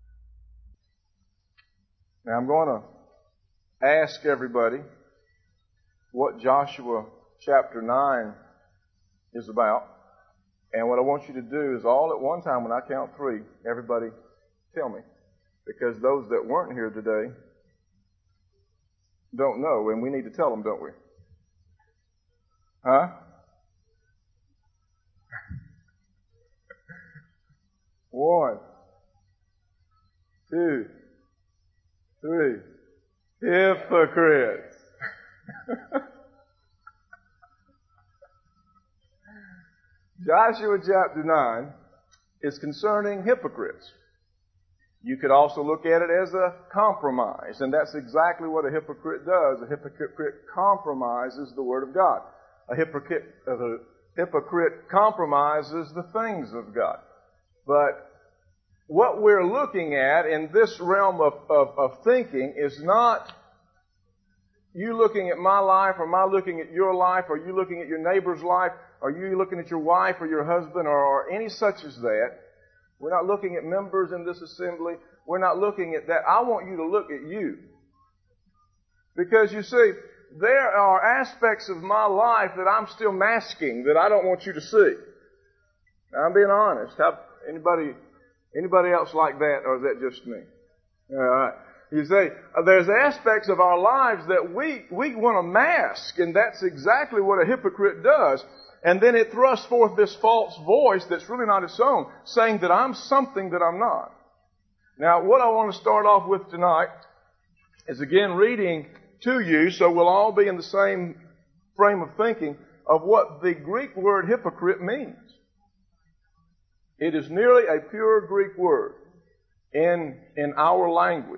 Now I'm going to ask everybody what Joshua chapter 9 is about. And what I want you to do is all at one time when I count 3, everybody tell me. Because those that weren't here today don't know, and we need to tell them, don't we? Huh? One, 2, 3. Hypocrites. Joshua chapter 9 is concerning hypocrites. You could also look at it as a compromise, and that's exactly what a hypocrite does. A hypocrite compromises the Word of God. A hypocrite compromises the things of God. But what we're looking at in this realm of thinking is not you looking at my life, or my looking at your life, or you looking at your neighbor's life, or you looking at your wife or your husband, or any such as that. We're not looking at members in this assembly. We're not looking at that. I want you to look at you. Because you see, there are aspects of my life that I'm still masking that I don't want you to see. Now, I'm being honest. Anybody else like that, or is that just me? All right. You see, there's aspects of our lives that we want to mask, and that's exactly what a hypocrite does. And then it thrusts forth this false voice that's really not its own, saying that I'm something that I'm not. Now, what I want to start off with tonight is again reading to you, so we'll all be in the same frame of thinking, of what the Greek word hypocrite means. It is nearly a pure Greek word in our language.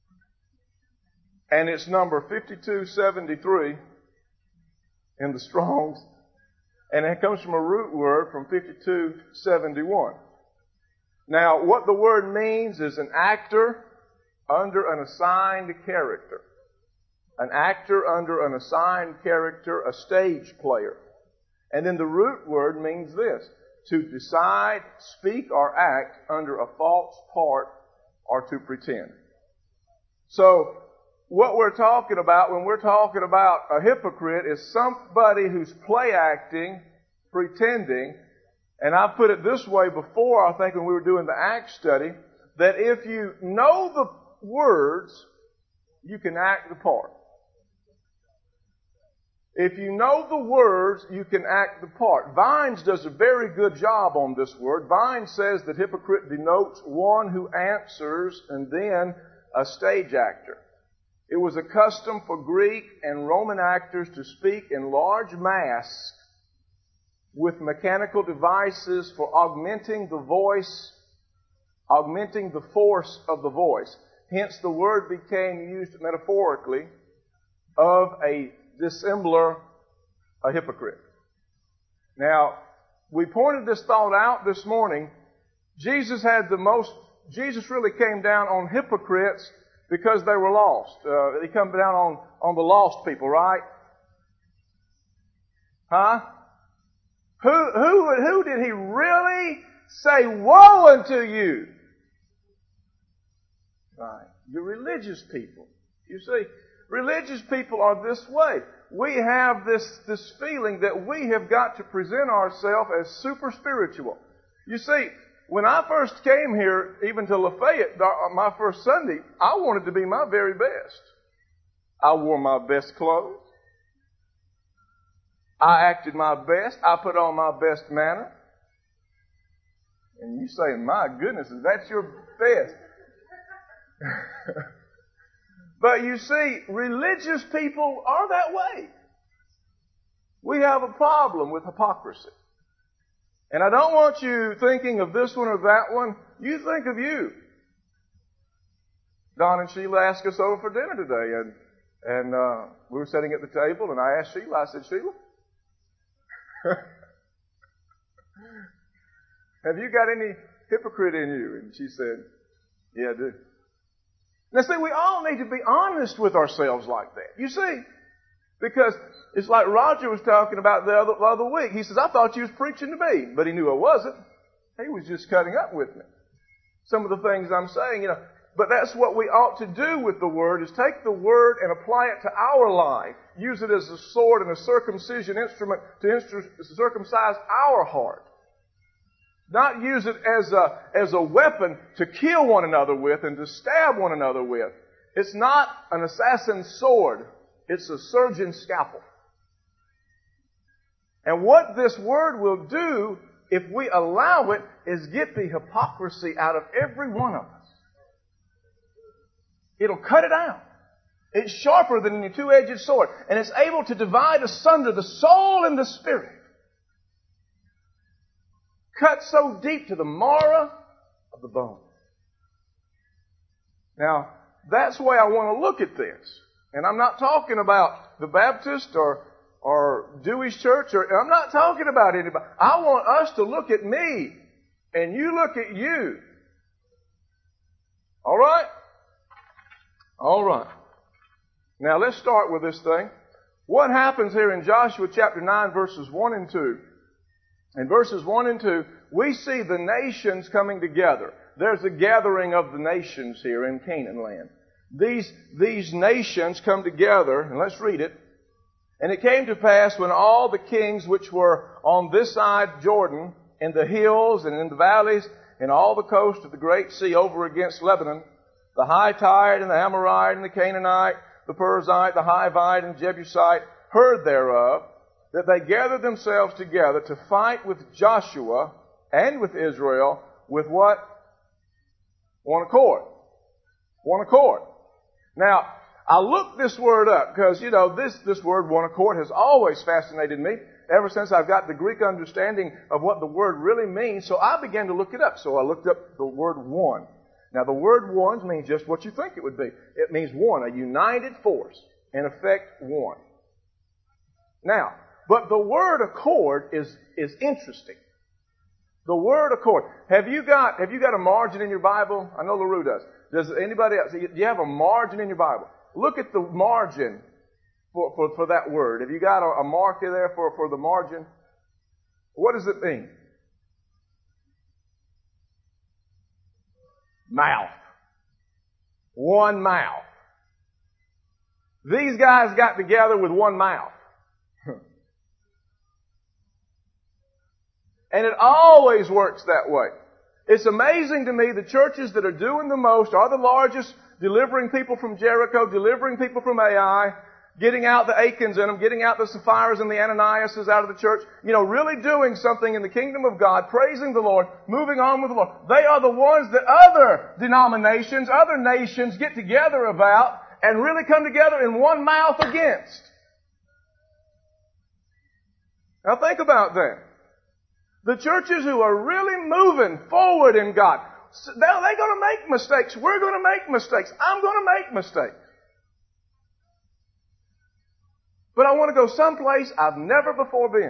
And it's number 5273 in the Strong's. And it comes from a root word from 5271. Now, what the word means is an actor under an assigned character. An actor under an assigned character, a stage player. And then the root word means this: to decide, speak, or act under a false part or to pretend. So, what we're talking about when we're talking about a hypocrite is somebody who's play acting, pretending. And I put it this way before, I think when we were doing the Acts study, that if you know the words, you can act the part. If you know the words, you can act the part. Vines does a very good job on this word. Vines says that hypocrite denotes one who answers and then a stage actor. It was a custom for Greek and Roman actors to speak in large masks with mechanical devices for augmenting the voice, augmenting the force of the voice. Hence the word became used metaphorically of a dissembler, a hypocrite. Now, we pointed this thought out this morning. Jesus really came down on hypocrites because they were lost. He came down on the lost people, right? Huh? Who did he really say, woe unto you? Right. The religious people. You see, religious people are this way. We have this feeling that we have got to present ourselves as super spiritual. You see, when I first came here, even to Lafayette, my first Sunday, I wanted to be my very best. I wore my best clothes. I acted my best. I put on my best manner. And you say, my goodness, that's your best. But you see, religious people are that way. We have a problem with hypocrisy. And I don't want you thinking of this one or that one. You think of you. Don and Sheila asked us over for dinner today, and we were sitting at the table, and I asked Sheila, I said, Sheila, have you got any hypocrite in you? And she said, yeah, I do. Now see, we all need to be honest with ourselves like that. You see, because it's like Roger was talking about the other week. He says, I thought you was preaching to me, but he knew I wasn't. He was just cutting up with me. Some of the things I'm saying, but that's what we ought to do with the Word, is take the Word and apply it to our life. Use it as a sword and a circumcision instrument to circumcise our heart. Not use it as a weapon to kill one another with and to stab one another with. It's not an assassin's sword. It's a surgeon's scalpel. And what this Word will do, if we allow it, is get the hypocrisy out of every one of us. It'll cut it out. It's sharper than any two-edged sword, and it's able to divide asunder the soul and the spirit. Cut so deep to the marrow of the bone. Now, that's the way I want to look at this. And I'm not talking about the Baptist or Jewish church, or I'm not talking about anybody. I want us to look at me, and you look at you. All right? All right. Now, let's start with this thing. What happens here in Joshua chapter 9, verses 1 and 2? In verses 1 and 2, we see the nations coming together. There's a gathering of the nations here in Canaan land. These nations come together, and let's read it. And it came to pass when all the kings which were on this side Jordan, in the hills and in the valleys, and all the coast of the great sea over against Lebanon, the Hittite and the Amorite and the Canaanite, the Perizzite, the Hivite and the Jebusite, heard thereof, that they gathered themselves together to fight with Joshua and with Israel with what? One accord. One accord. Now, I looked this word up because, this word one accord has always fascinated me. ever since I've got the Greek understanding of what the word really means. So I began to look it up. So I looked up the word one. Now the word one means just what you think it would be. It means one, a united force. In effect, one. Now, but the word accord is interesting. The word accord. Have you got a margin in your Bible? I know LaRue does. Does anybody else? Do you have a margin in your Bible? Look at the margin for that word. Have you got a marker there for the margin? What does it mean? Mouth. One mouth. These guys got together with one mouth. And it always works that way. It's amazing to me the churches that are doing the most are the largest, delivering people from Jericho, delivering people from Ai, getting out the Achans in them, getting out the Sapphires and the Ananiases out of the church, really doing something in the kingdom of God, praising the Lord, moving on with the Lord. They are the ones that other denominations, other nations get together about and really come together in one mouth against. Now think about that. The churches who are really moving forward in God, they're going to make mistakes. We're going to make mistakes. I'm going to make mistakes. But I want to go someplace I've never before been.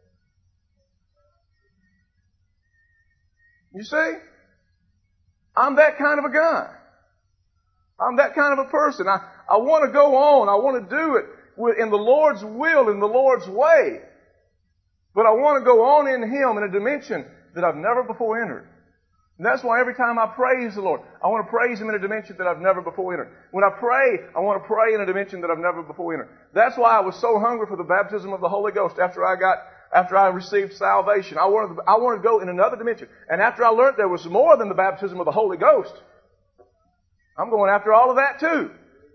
You see? I'm that kind of a guy. I'm that kind of a person. I want to go on. I want to do it in the Lord's will, in the Lord's way. But I want to go on in Him in a dimension that I've never before entered. And that's why every time I praise the Lord, I want to praise Him in a dimension that I've never before entered. When I pray, I want to pray in a dimension that I've never before entered. That's why I was so hungry for the baptism of the Holy Ghost after I received salvation. I wanted to go in another dimension. And after I learned there was more than the baptism of the Holy Ghost, I'm going after all of that too.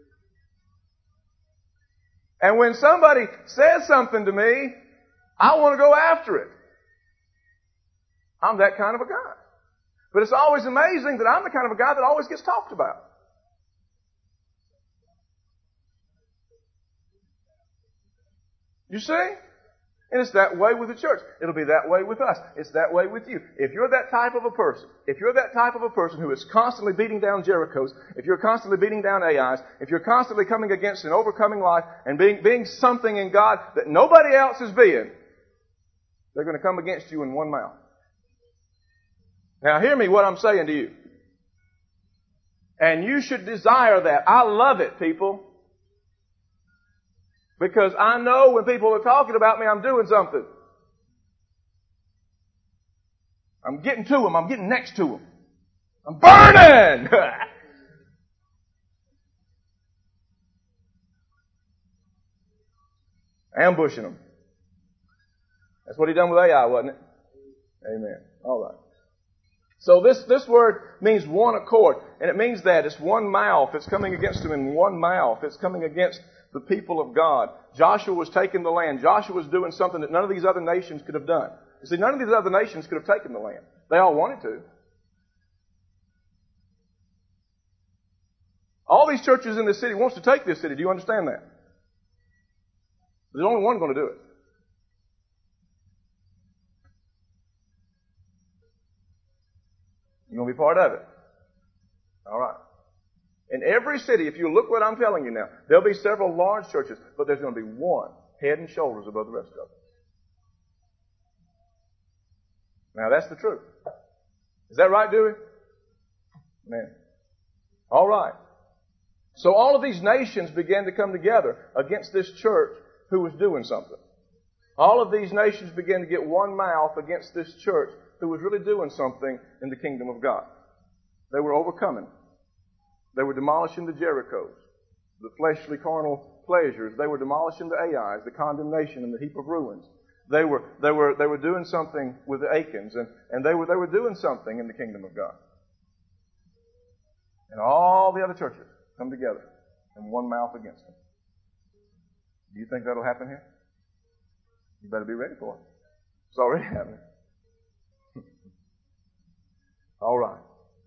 And when somebody says something to me, I want to go after it. I'm that kind of a guy. But it's always amazing that I'm the kind of a guy that always gets talked about. You see? And it's that way with the church. It'll be that way with us. It's that way with you. If you're that type of a person who is constantly beating down Jerichos, if you're constantly beating down Ai's, if you're constantly coming against and overcoming life and being something in God that nobody else is being, they're going to come against you in one mouth. Now hear me what I'm saying to you. And you should desire that. I love it, people. Because I know when people are talking about me, I'm doing something. I'm getting to them. I'm getting next to them. I'm burning! Ambushing them. That's what He done with Ai, wasn't it? Amen. All right. So this word means one accord. And it means that it's one mouth. It's coming against them in one mouth. It's coming against the people of God. Joshua was taking the land. Joshua was doing something that none of these other nations could have done. You see, none of these other nations could have taken the land. They all wanted to. All these churches in this city wants to take this city. Do you understand that? There's only one going to do it. You're going to be part of it. All right. In every city, if you look what I'm telling you now, there'll be several large churches, but there's going to be one head and shoulders above the rest of them. Now that's the truth. Is that right, Dewey? Man. All right. So all of these nations began to come together against this church who was doing something. All of these nations began to get one mouth against this church who was really doing something in the kingdom of God. They were overcoming. They were demolishing the Jerichos, the fleshly carnal pleasures. They were demolishing the Ai's, the condemnation and the heap of ruins. They were doing something with the Achans, and they were doing something in the kingdom of God. And all the other churches come together in one mouth against them. Do you think that'll happen here? You better be ready for it. It's already happening. All right.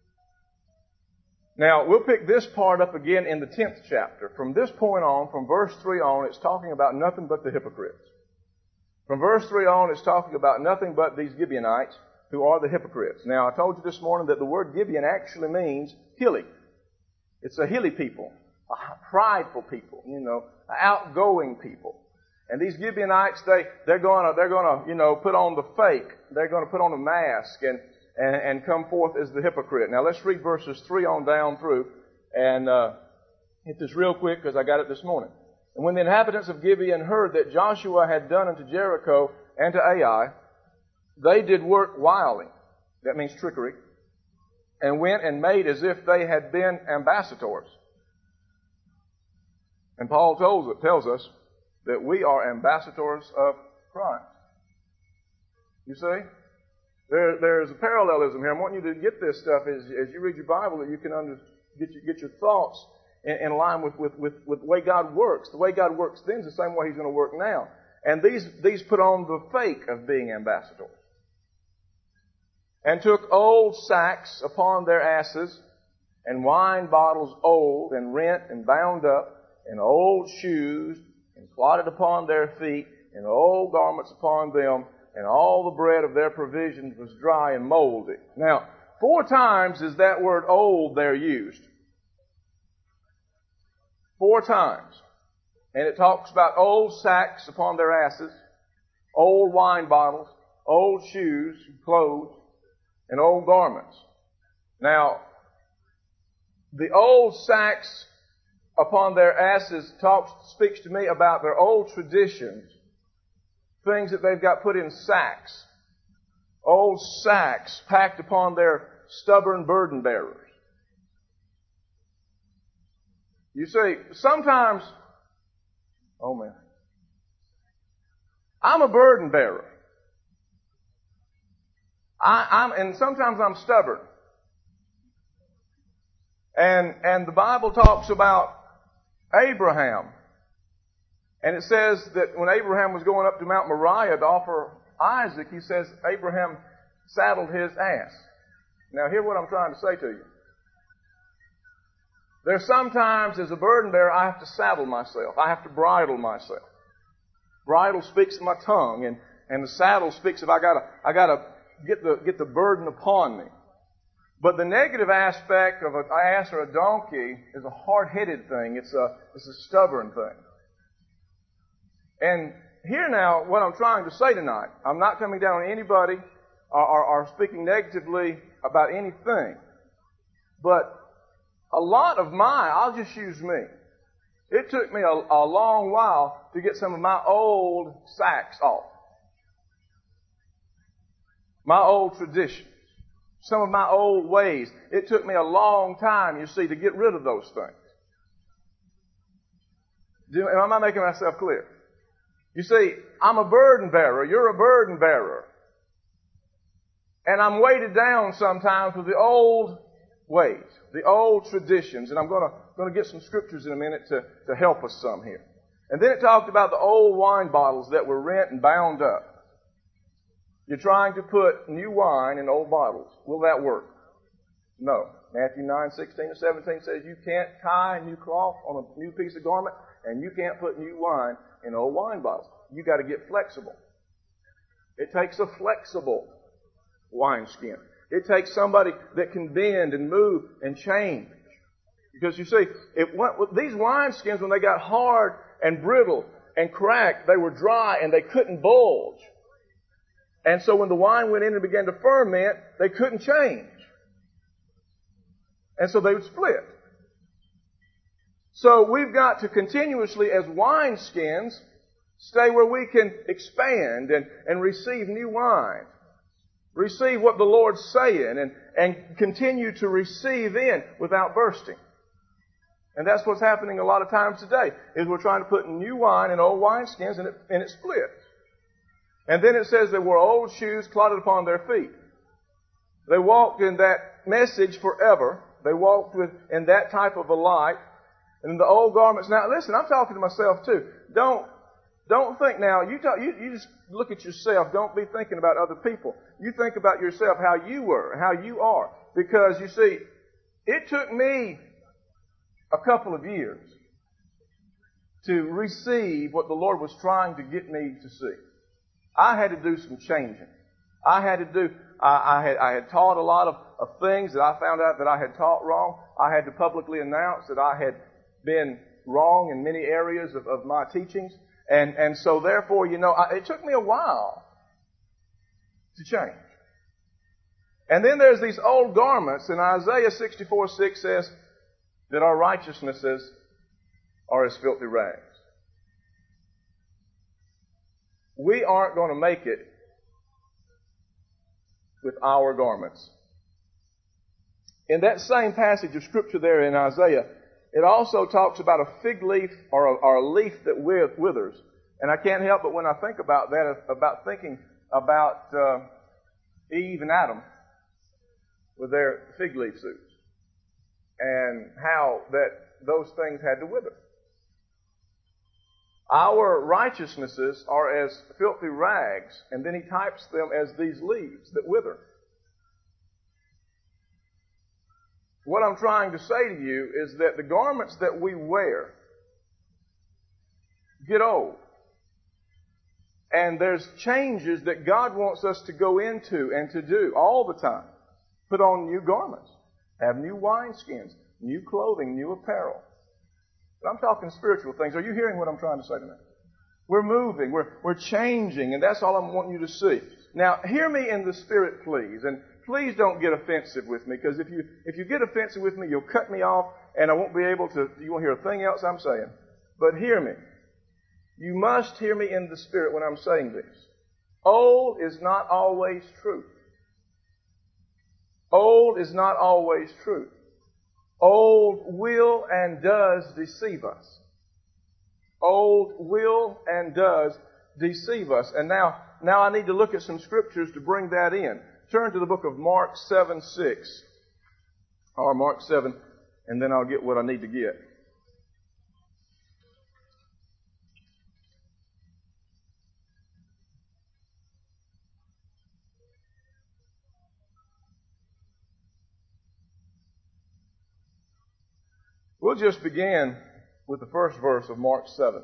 Now, we'll pick this part up again in the 10th chapter. From this point on, from verse 3 on, it's talking about nothing but the hypocrites. From verse 3 on, it's talking about nothing but these Gibeonites who are the hypocrites. Now, I told you this morning that the word Gibeon actually means hilly. It's a hilly people, a prideful people, outgoing people. And these Gibeonites, they're gonna, put on the fake. They're gonna put on a mask and come forth as the hypocrite. Now, let's read verses 3 on down through and hit this real quick because I got it this morning. And when the inhabitants of Gibeon heard that Joshua had done unto Jericho and to Ai, they did work wily. That means trickery. And went and made as if they had been ambassadors. And Paul tells us that we are ambassadors of Christ. You see? There's a parallelism here. I want you to get this stuff as you read your Bible, that you can get your thoughts in line with the way God works. The way God works then is the same way He's going to work now. And these put on the fake of being ambassadors. And took old sacks upon their asses, and wine bottles old, and rent and bound up, and old shoes, and clotted upon their feet, and old garments upon them, and all the bread of their provisions was dry and moldy. Now, 4 times is that word old there used. 4 times. And it talks about old sacks upon their asses, old wine bottles, old shoes, clothes, and old garments. Now, the old sacks upon their asses speaks to me about their old traditions, things that they've got put in sacks, old sacks packed upon their stubborn burden bearers. You see, sometimes, I'm a burden bearer. And sometimes I'm stubborn. And the Bible talks about Abraham. And it says that when Abraham was going up to Mount Moriah to offer Isaac, he says Abraham saddled his ass. Now hear what I'm trying to say to you. There's sometimes as a burden bearer I have to saddle myself. I have to bridle myself. Bridle speaks of my tongue, and the saddle speaks of I gotta get the burden upon me. But the negative aspect of an ass or a donkey is a hard-headed thing. It's a stubborn thing. And here now, what I'm trying to say tonight, I'm not coming down on anybody or speaking negatively about anything. But a lot of I'll just use me. It took me a long while to get some of my old sacks off. My old traditions. Some of my old ways. It took me a long time, you see, to get rid of those things. Am I making myself clear? You see, I'm a burden bearer. You're a burden bearer. And I'm weighted down sometimes with the old ways, the old traditions. And I'm going to get some scriptures in a minute to help us some here. And then it talked about the old wine bottles that were rent and bound up. You're trying to put new wine in old bottles. Will that work? No. Matthew 9:16-17 says you can't tie a new cloth on a new piece of garment, and you can't put new wine in old wine bottles. You got to get flexible. It takes a flexible wineskin. It takes somebody that can bend and move and change. Because you see, these wineskins, when they got hard and brittle and cracked, they were dry and they couldn't bulge. And so when the wine went in and began to ferment, they couldn't change. And so they would split. So we've got to continuously, as wineskins, stay where we can expand and receive new wine. Receive what the Lord's saying and continue to receive in without bursting. And that's what's happening a lot of times today, is we're trying to put new wine in old wineskins and it splits. And then it says they wore old shoes clotted upon their feet. They walked in that message forever. They walked in that type of a life. And the old garments. Now listen, I'm talking to myself too. Don't think now, you just look at yourself. Don't be thinking about other people. You think about yourself, how you were, how you are. Because you see, it took me a couple of years to receive what the Lord was trying to get me to see. I had to do some changing. I had taught a lot of things that I found out that I had taught wrong. I had to publicly announce that I had been wrong in many areas of my teachings. And so therefore, it took me a while to change. And then there's these old garments, and Isaiah 64:6 says that our righteousnesses are as filthy rags. We aren't going to make it with our garments. In that same passage of Scripture there in Isaiah, it also talks about a fig leaf or a leaf that withers. And I can't help but when I think about that, about thinking about Eve and Adam with their fig leaf suits and how that those things had to wither. Our righteousnesses are as filthy rags, and then he types them as these leaves that wither. What I'm trying to say to you is that the garments that we wear get old. And there's changes that God wants us to go into and to do all the time. Put on new garments, have new wineskins, new clothing, new apparel. But I'm talking spiritual things. Are you hearing what I'm trying to say tonight? We're moving, we're changing, and that's all I'm wanting you to see. Now, hear me in the Spirit, please, and please don't get offensive with me, because if you get offensive with me, you'll cut me off, and I won't be able to, you won't hear a thing else I'm saying. But hear me. You must hear me in the Spirit when I'm saying this. Old is not always truth. Old is not always truth. Old will and does deceive us. Old will and does deceive us. And now I need to look at some scriptures to bring that in. Turn to the book of Mark 7:6. Or Mark 7, and then I'll get what I need to get. We'll just begin with the first verse of Mark 7.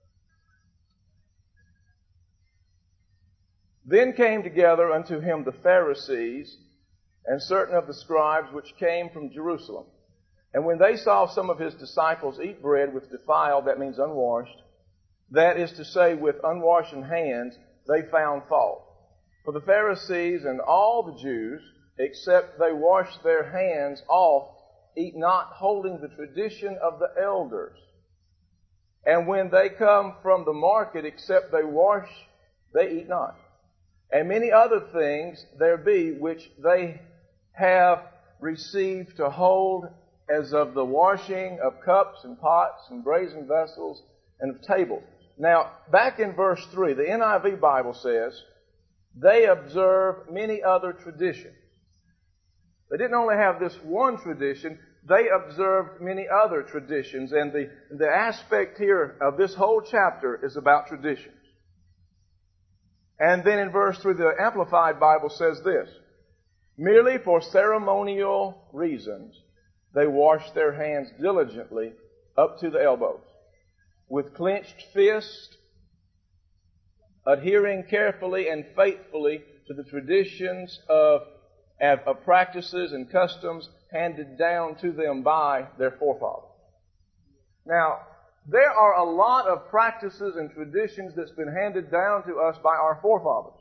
Then came together unto him the Pharisees and certain of the scribes which came from Jerusalem. And when they saw some of his disciples eat bread with defiled, that means unwashed, that is to say with unwashed hands, they found fault. For the Pharisees and all the Jews, except they wash their hands off, eat not, holding the tradition of the elders. And when they come from the market, except they wash, they eat not. And many other things there be which they have received to hold, as of the washing of cups and pots and brazen vessels and of tables. Now, back in verse 3, the NIV Bible says, they observe many other traditions. They didn't only have this one tradition, they observed many other traditions. And the aspect here of this whole chapter is about traditions. And then in verse 3, the Amplified Bible says this, merely for ceremonial reasons, they wash their hands diligently up to the elbows, with clenched fist, adhering carefully and faithfully to the traditions of practices and customs handed down to them by their forefathers. Now, there are a lot of practices and traditions that's been handed down to us by our forefathers.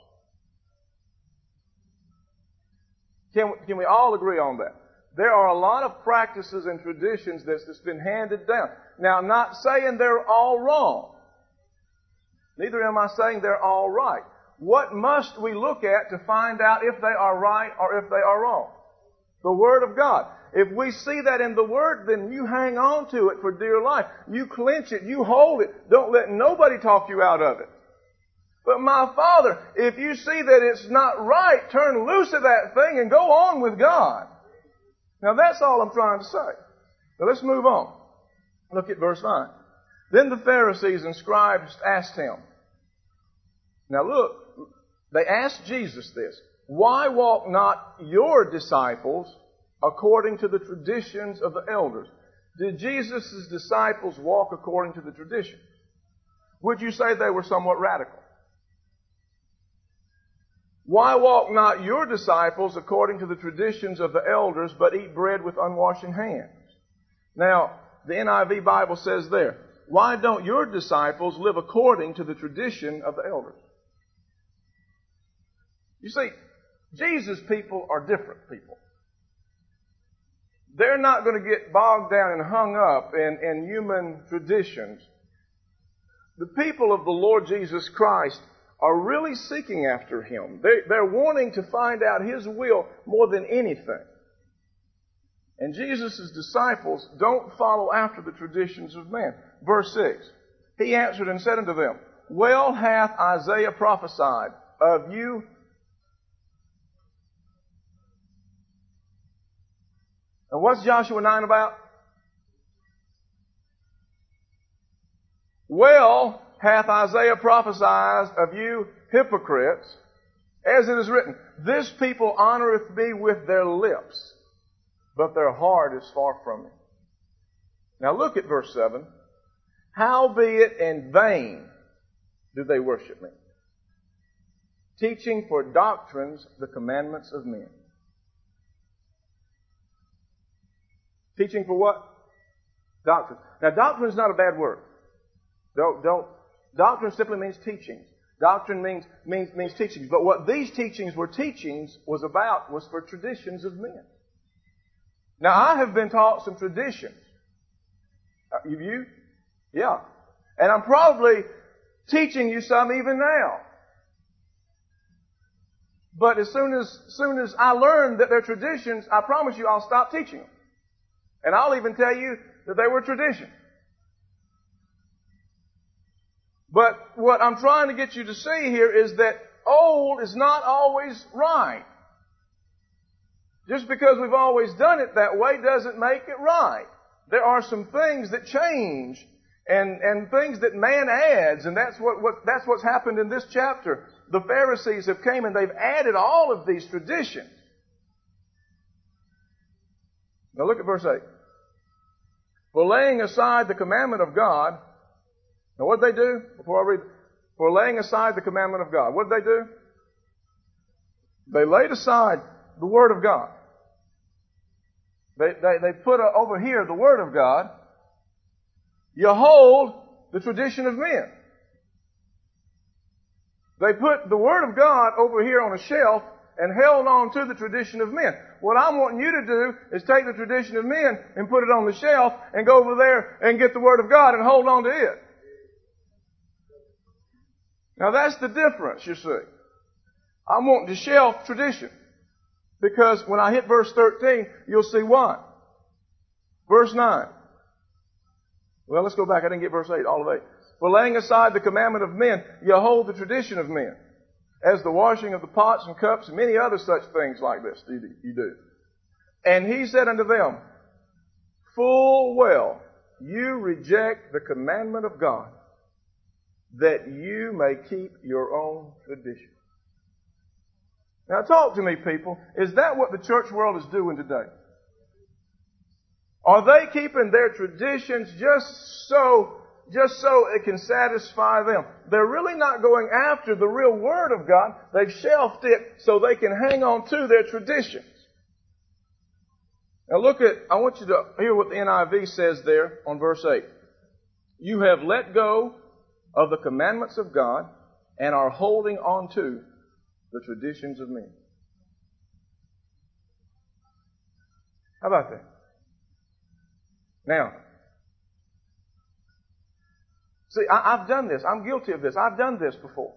Can we all agree on that? There are a lot of practices and traditions that's been handed down. Now, I'm not saying they're all wrong. Neither am I saying they're all right. What must we look at to find out if they are right or if they are wrong? The Word of God. If we see that in the Word, then you hang on to it for dear life. You clench it. You hold it. Don't let nobody talk you out of it. But my Father, if you see that it's not right, turn loose of that thing and go on with God. Now that's all I'm trying to say. So let's move on. Look at verse 9. Then the Pharisees and scribes asked him. Now look, they asked Jesus this. Why walk not your disciples according to the traditions of the elders? Did Jesus' disciples walk according to the traditions? Would you say they were somewhat radical? Why walk not your disciples according to the traditions of the elders, but eat bread with unwashed hands? Now, the NIV Bible says there, why don't your disciples live according to the tradition of the elders? You see, Jesus' people are different people. They're not going to get bogged down and hung up in human traditions. The people of the Lord Jesus Christ are really seeking after Him. They're wanting to find out His will more than anything. And Jesus' disciples don't follow after the traditions of man. Verse 6, He answered and said unto them, Well hath Isaiah prophesied of you. And what's Joshua 9 about? Well hath Isaiah prophesied of you hypocrites, as it is written, This people honoreth me with their lips, but their heart is far from me. Now look at verse 7. Howbeit in vain do they worship me, teaching for doctrines the commandments of men. Teaching for what? Doctrine. Now doctrine is not a bad word. Doctrine simply means teachings. Doctrine means teachings. But what these teachings was for traditions of men. Now I have been taught some traditions. You? Yeah. And I'm probably teaching you some even now. But as soon as I learn that they're traditions, I promise you I'll stop teaching them. And I'll even tell you that they were traditions. But what I'm trying to get you to see here is that old is not always right. Just because we've always done it that way doesn't make it right. There are some things that change and things that man adds, and that's what's happened in this chapter. The Pharisees have came and they've added all of these traditions. Now look at verse 8. For laying aside the commandment of God. Now what did they do? Before I read. For laying aside the commandment of God. What did they do? They laid aside the Word of God. They put over here the Word of God. You hold the tradition of men. They put the Word of God over here on a shelf and held on to the tradition of men. What I'm wanting you to do is take the tradition of men and put it on the shelf and go over there and get the Word of God and hold on to it. Now that's the difference, you see. I'm wanting to shelf tradition. Because when I hit verse 13, you'll see why. Verse 9. Well, let's go back. I didn't get verse 8, all of 8. For laying aside the commandment of men, you hold the tradition of men, as the washing of the pots and cups and many other such things like this you do. And he said unto them, Full well you reject the commandment of God, that you may keep your own tradition. Now talk to me, people. Is that what the church world is doing today? Are they keeping their traditions just so it can satisfy them? They're really not going after the real Word of God. They've shelved it so they can hang on to their traditions. Now I want you to hear what the NIV says there on verse 8. You have let go of the commandments of God and are holding on to the traditions of men. How about that? Now, see, I've done this. I'm guilty of this. I've done this before.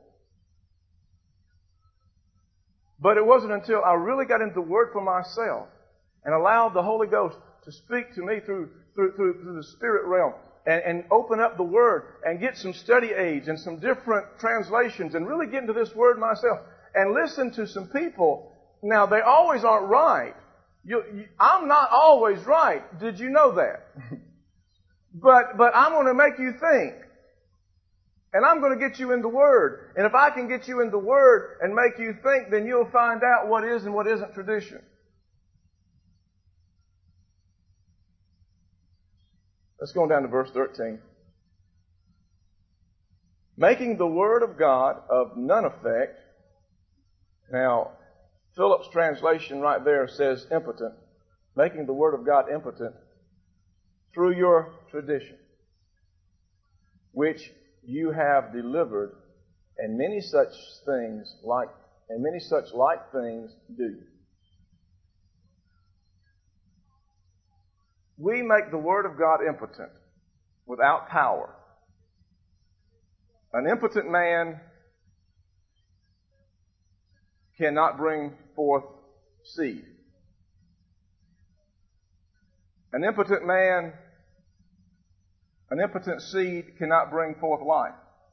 But it wasn't until I really got into the Word for myself and allowed the Holy Ghost to speak to me through the Spirit realm and open up the Word and get some study aids and some different translations and really get into this Word myself and listen to some people. Now, they always aren't right. I'm not always right. Did you know that? But I'm going to make you think. And I'm going to get you in the Word. And if I can get you in the Word and make you think, then you'll find out what is and what isn't tradition. Let's go down to verse 13. Making the Word of God of none effect. Now, Phillips' translation right there says impotent, making the Word of God impotent through your tradition, which you have delivered, and many such like things do. We make the Word of God impotent, without power. An impotent man cannot bring forth seed. An impotent seed cannot bring forth life.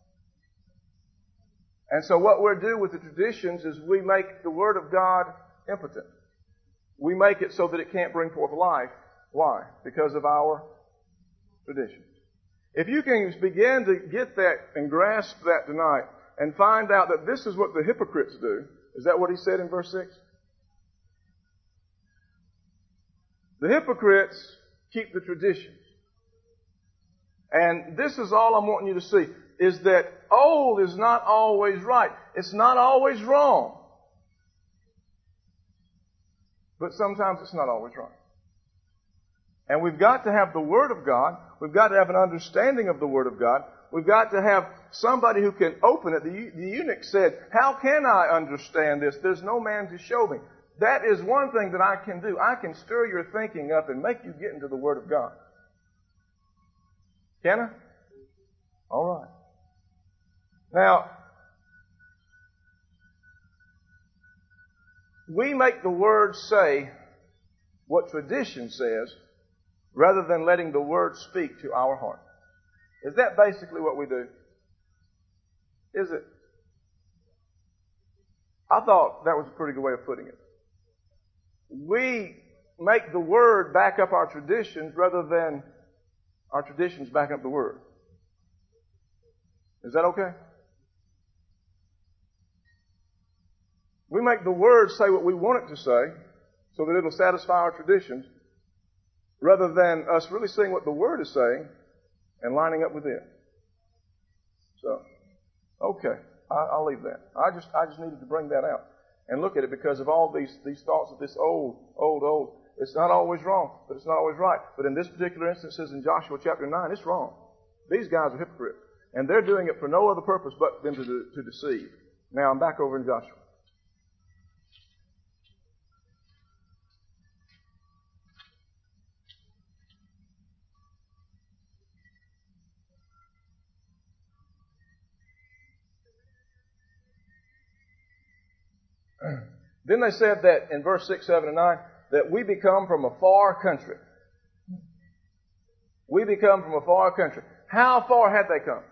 And so what we do with the traditions is we make the Word of God impotent. We make it so that it can't bring forth life. Why? Because of our traditions. If you can begin to get that and grasp that tonight and find out that this is what the hypocrites do. Is that what he said in verse 6? The hypocrites keep the traditions. And this is all I'm wanting you to see, is that old is not always right. It's not always wrong. But sometimes it's not always right. And we've got to have the Word of God. We've got to have an understanding of the Word of God. We've got to have somebody who can open it. The eunuch said, "How can I understand this? There's no man to show me." That is one thing that I can do. I can stir your thinking up and make you get into the Word of God. Can I? All right. Now, we make the Word say what tradition says rather than letting the Word speak to our heart. Is that basically what we do? Is it? I thought that was a pretty good way of putting it. We make the Word back up our traditions rather than our traditions back up the Word. Is that okay? We make the Word say what we want it to say so that it'll satisfy our traditions rather than us really seeing what the Word is saying and lining up with it. So, okay, I'll leave that. I just needed to bring that out and look at it because of all these thoughts of this old. It's not always wrong, but it's not always right. But in this particular instance, in Joshua chapter 9, it's wrong. These guys are hypocrites, and they're doing it for no other purpose but than to deceive. Now I'm back over in Joshua. Then they said that in verse 6, 7, and 9, that we become from a far country. We become from a far country. How far had they come?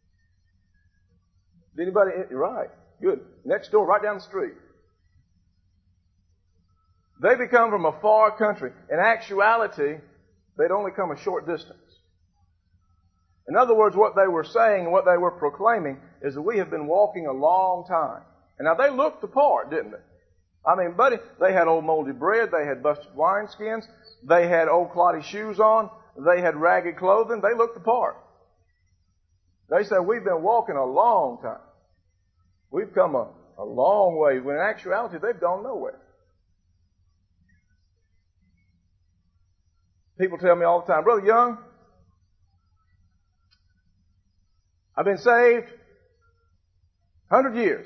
Did anybody? Right. Good. Next door, right down the street. They become from a far country. In actuality, they'd only come a short distance. In other words, what they were saying and what they were proclaiming is that we have been walking a long time. And now they looked the part, didn't they? I mean, buddy, they had old moldy bread, they had busted wineskins, they had old cloddy shoes on, they had ragged clothing, they looked the part. They said, we've been walking a long time. We've come a long way, when in actuality they've gone nowhere. People tell me all the time, Brother Young, I've been saved 100 years.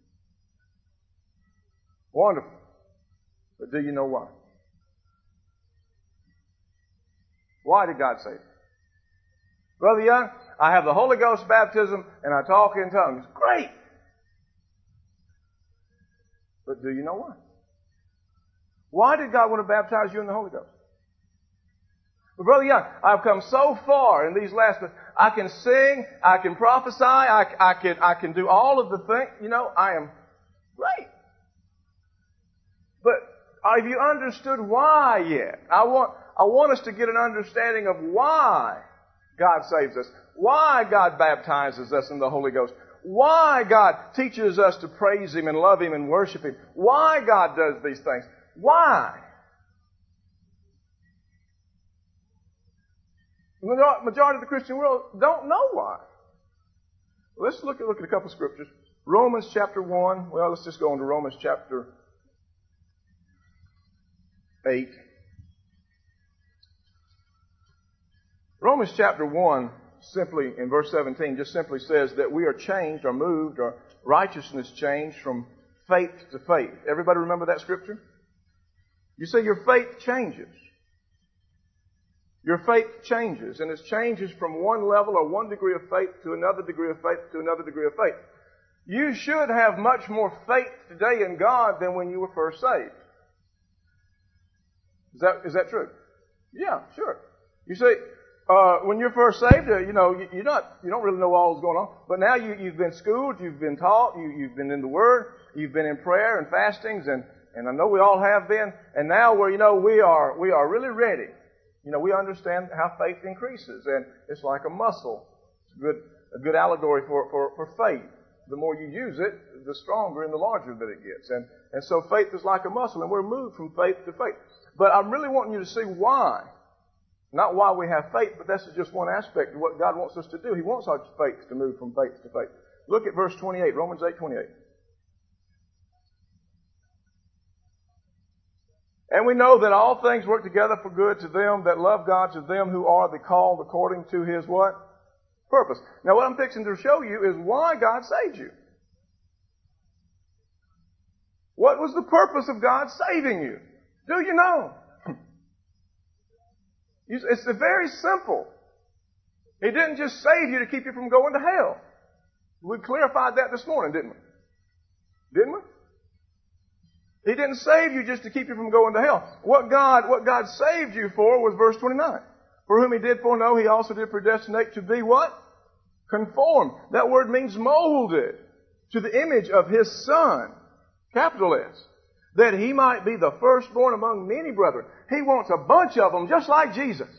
Wonderful. But do you know why? Why did God save you? Brother Young, I have the Holy Ghost baptism and I talk in tongues. Great. But do you know why? Why did God want to baptize you in the Holy Ghost? But Brother Young, I've come so far in these last, I can sing, I can prophesy, I can do all of the things. You know, I am great. But have you understood why yet? I want us to get an understanding of why God saves us, why God baptizes us in the Holy Ghost, why God teaches us to praise Him and love Him and worship Him, why God does these things. Why? The majority of the Christian world don't know why. Let's look at a couple of scriptures. Romans chapter 1. Well, let's just go on to Romans chapter 8. Romans chapter 1, simply in verse 17, just simply says that we are changed or moved or righteousness changed from faith to faith. Everybody remember that scripture? You say your faith changes. Your faith changes, and it changes from one level or one degree of faith to another degree of faith to another degree of faith. You should have much more faith today in God than when you were first saved. Is that true? Yeah, sure. You see, when you're first saved, you don't really know all that's going on. But now you've been schooled, you've been taught, you've been in the Word, you've been in prayer and fastings, and I know we all have been. And now we are really ready. We understand how faith increases, and it's like a muscle. It's a good allegory for faith. The more you use it, the stronger and the larger that it gets. And so faith is like a muscle, and we're moved from faith to faith. But I'm really wanting you to see why. Not why we have faith, but that's just one aspect of what God wants us to do. He wants our faith to move from faith to faith. Look at verse 28, Romans 8:28. And we know that all things work together for good to them that love God, to them who are the called according to His what? Purpose. Now what I'm fixing to show you is why God saved you. What was the purpose of God saving you? Do you know? It's very simple. He didn't just save you to keep you from going to hell. We clarified that this morning, didn't we? Didn't we? He didn't save you just to keep you from going to hell. What God saved you for was verse 29. For whom He did foreknow, He also did predestinate to be what? Conformed. That word means molded to the image of His Son, capital S, that He might be the firstborn among many brethren. He wants a bunch of them just like Jesus.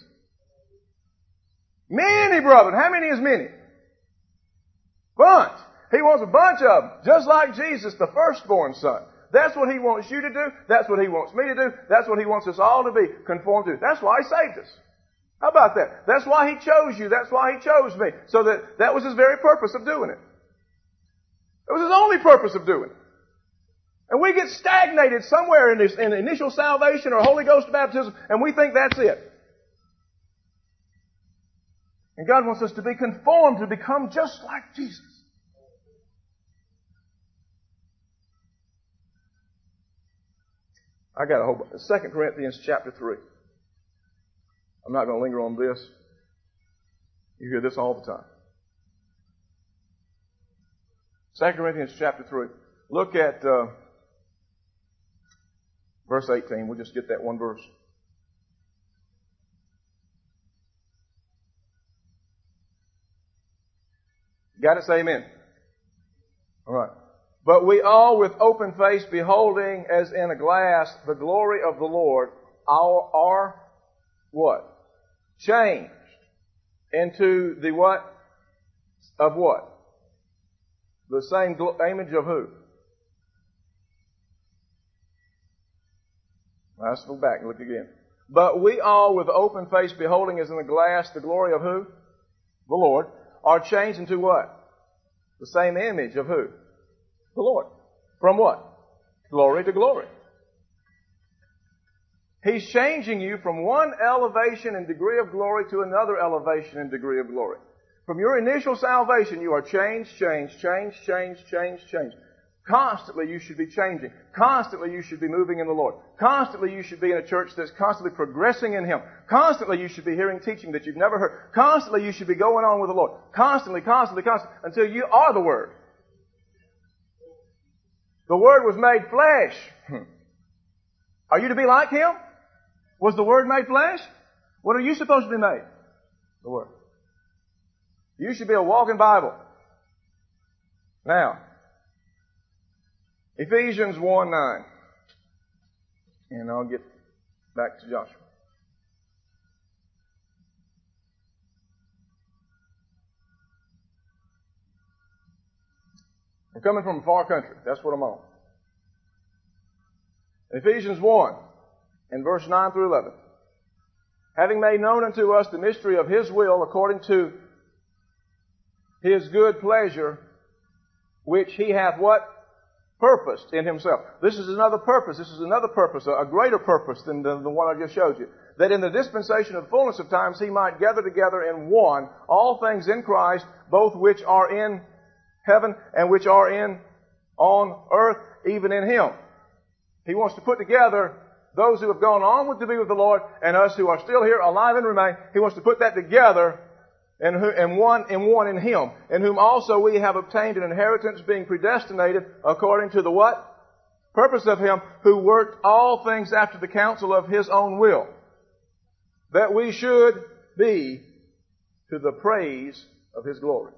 Many brethren. How many is many? Bunch. He wants a bunch of them just like Jesus, the firstborn Son. That's what He wants you to do. That's what He wants me to do. That's what He wants us all to be conformed to. That's why He saved us. How about that? That's why He chose you. That's why He chose me. So that was His very purpose of doing it. It was His only purpose of doing it. And we get stagnated somewhere in initial salvation or Holy Ghost baptism, and we think that's it. And God wants us to be conformed, to become just like Jesus. I got a whole bunch. 2 Corinthians chapter 3. I'm not going to linger on this. You hear this all the time. 2 Corinthians chapter 3. Look at verse 18. We'll just get that one verse. Got it? Say amen. All right. But we all with open face beholding as in a glass the glory of the Lord are what? Changed into the what? Of what? The same image of who? Let's go back and look again. But we all with open face beholding as in a glass the glory of who? The Lord. Are changed into what? The same image of who? The Lord. From what? Glory to glory. He's changing you from one elevation and degree of glory to another elevation and degree of glory. From your initial salvation, you are changed. Constantly you should be changing. Constantly you should be moving in the Lord. Constantly you should be in a church that's constantly progressing in Him. Constantly you should be hearing teaching that you've never heard. Constantly you should be going on with the Lord. Constantly, until you are the Word. The Word was made flesh. Are you to be like Him? Was the Word made flesh? What are you supposed to be made? The Word. You should be a walking Bible. Now, Ephesians 1:9. And I'll get back to Joshua. I'm coming from a far country. That's what I'm on. Ephesians 1 and verse 9 through 11. Having made known unto us the mystery of His will according to His good pleasure, which He hath what? Purposed in Himself. This is another purpose. This is another purpose, a greater purpose than the one I just showed you. That in the dispensation of the fullness of times He might gather together in one all things in Christ, both which are in heaven and which are on earth, even in Him. He wants to put together those who have gone on to be with the Lord and us who are still here, alive and remain. He wants to put that together in one in Him, in whom also we have obtained an inheritance, being predestinated according to the what? Purpose of Him who worked all things after the counsel of His own will, that we should be to the praise of His glory,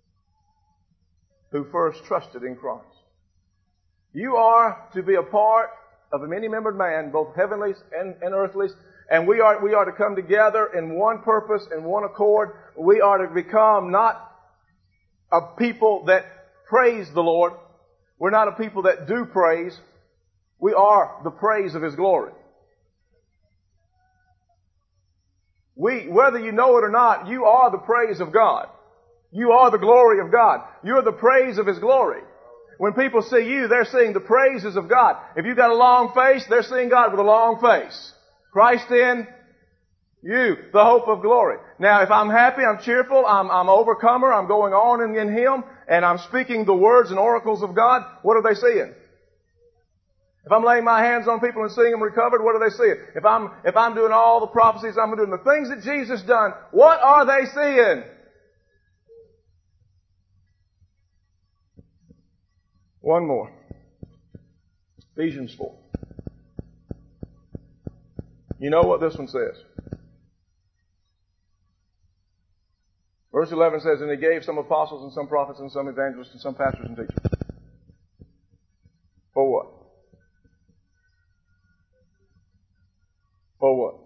who first trusted in Christ. You are to be a part of a many-membered man, both heavenlies and earthlies, and we are to come together in one purpose, in one accord. We are to become not a people that praise the Lord. We're not a people that do praise. We are the praise of His glory. Whether you know it or not, you are the praise of God. You are the glory of God. You're the praise of His glory. When people see you, they're seeing the praises of God. If you've got a long face, they're seeing God with a long face. Christ in you, the hope of glory. Now, if I'm happy, I'm cheerful, I'm overcomer, I'm going on in Him, and I'm speaking the words and oracles of God, what are they seeing? If I'm laying my hands on people and seeing them recovered, what are they seeing? If I'm doing all the prophecies, I'm doing the things that Jesus done, what are they seeing? One more. Ephesians 4. You know what this one says. Verse 11 says, and He gave some apostles and some prophets and some evangelists and some pastors and teachers. For what? For what?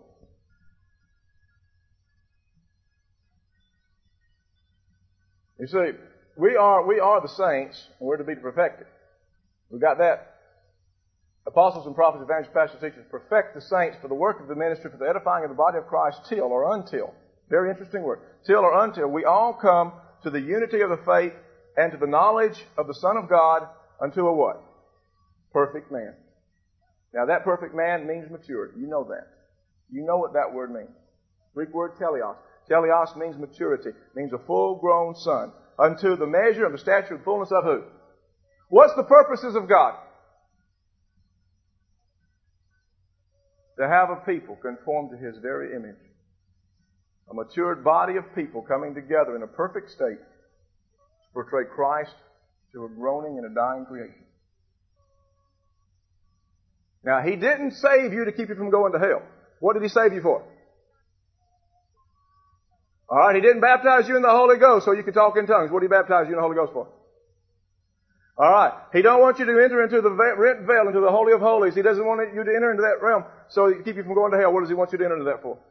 You see, we are the saints, and we're to be perfected. We got that. Apostles and prophets, evangelists, pastors, teachers, perfect the saints for the work of the ministry, for the edifying of the body of Christ, till or until. Very interesting word. Till or until we all come to the unity of the faith and to the knowledge of the Son of God unto a what? Perfect man. Now that perfect man means maturity. You know that. You know what that word means. Greek word teleos. Teleos means maturity. Means a full-grown son. Unto the measure of the stature of the fullness of who? What's the purposes of God? To have a people conformed to His very image. A matured body of people coming together in a perfect state to portray Christ to a groaning and a dying creation. Now, He didn't save you to keep you from going to hell. What did He save you for? Alright, He didn't baptize you in the Holy Ghost so you could talk in tongues. What did He baptize you in the Holy Ghost for? Alright, He don't want you to enter into the rent veil, into the Holy of Holies. He doesn't want you to enter into that realm so He can keep you from going to hell. What does He want you to enter into that for?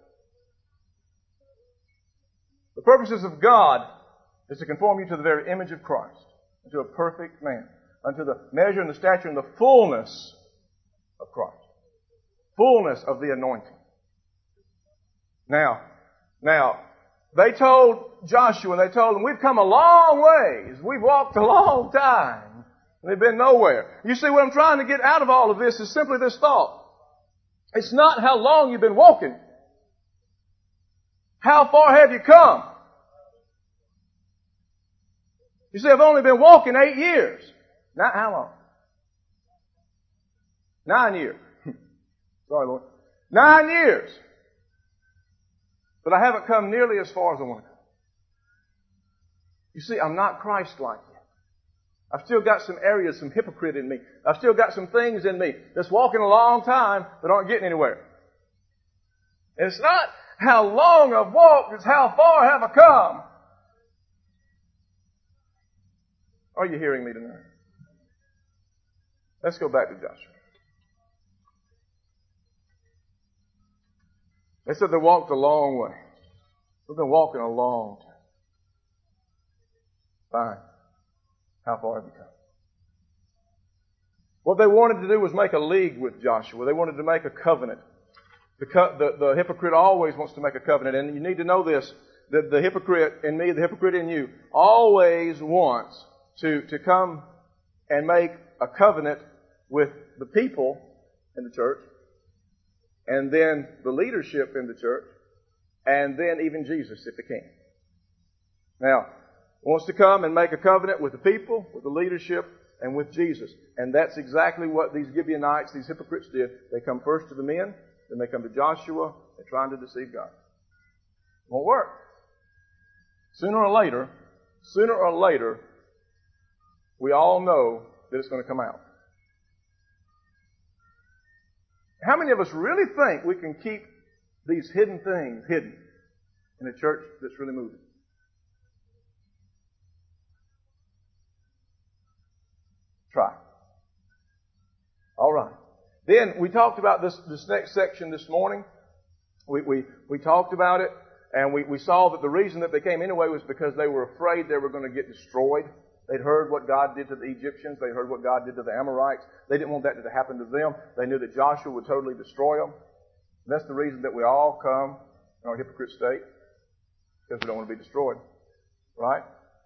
The purposes of God is to conform you to the very image of Christ, into a perfect man, unto the measure and the stature and the fullness of Christ. Fullness of the anointing. Now, they told Joshua, they told him, we've come a long ways. We've walked a long time. And they've been nowhere. You see, what I'm trying to get out of all of this is simply this thought. It's not how long you've been walking. How far have you come? You see, I've only been walking 8 years. Not how long? 9 years. Sorry, Lord. 9 years. But I haven't come nearly as far as I want to come. You see, I'm not Christ-like yet. I've still got some areas, some hypocrite in me. I've still got some things in me that's walking a long time that aren't getting anywhere. And it's not how long I've walked, it's how far have I come. Are you hearing me tonight? Let's go back to Joshua. They said they walked a long way. We've been walking a long time. Fine. How far have you come? What they wanted to do was make a league with Joshua. They wanted to make a covenant. The hypocrite always wants to make a covenant. And you need to know this, that the hypocrite in me, the hypocrite in you, always wants to come and make a covenant with the people in the church, and then the leadership in the church, and then even Jesus if he can. Now, he wants to come and make a covenant with the people, with the leadership, and with Jesus. And that's exactly what these Gibeonites, these hypocrites did. They come first to the men, then they come to Joshua. They're trying to deceive God. It won't work. Sooner or later, we all know that it's going to come out. How many of us really think we can keep these hidden things hidden in a church that's really moving? Try. All right. Then we talked about this next section this morning. We talked about it, and we saw that the reason that they came anyway was because they were afraid they were going to get destroyed. They'd heard what God did to the Egyptians. They heard what God did to the Amorites. They didn't want that to happen to them. They knew that Joshua would totally destroy them. And that's the reason that we all come in our hypocrite state, because we don't want to be destroyed. Right?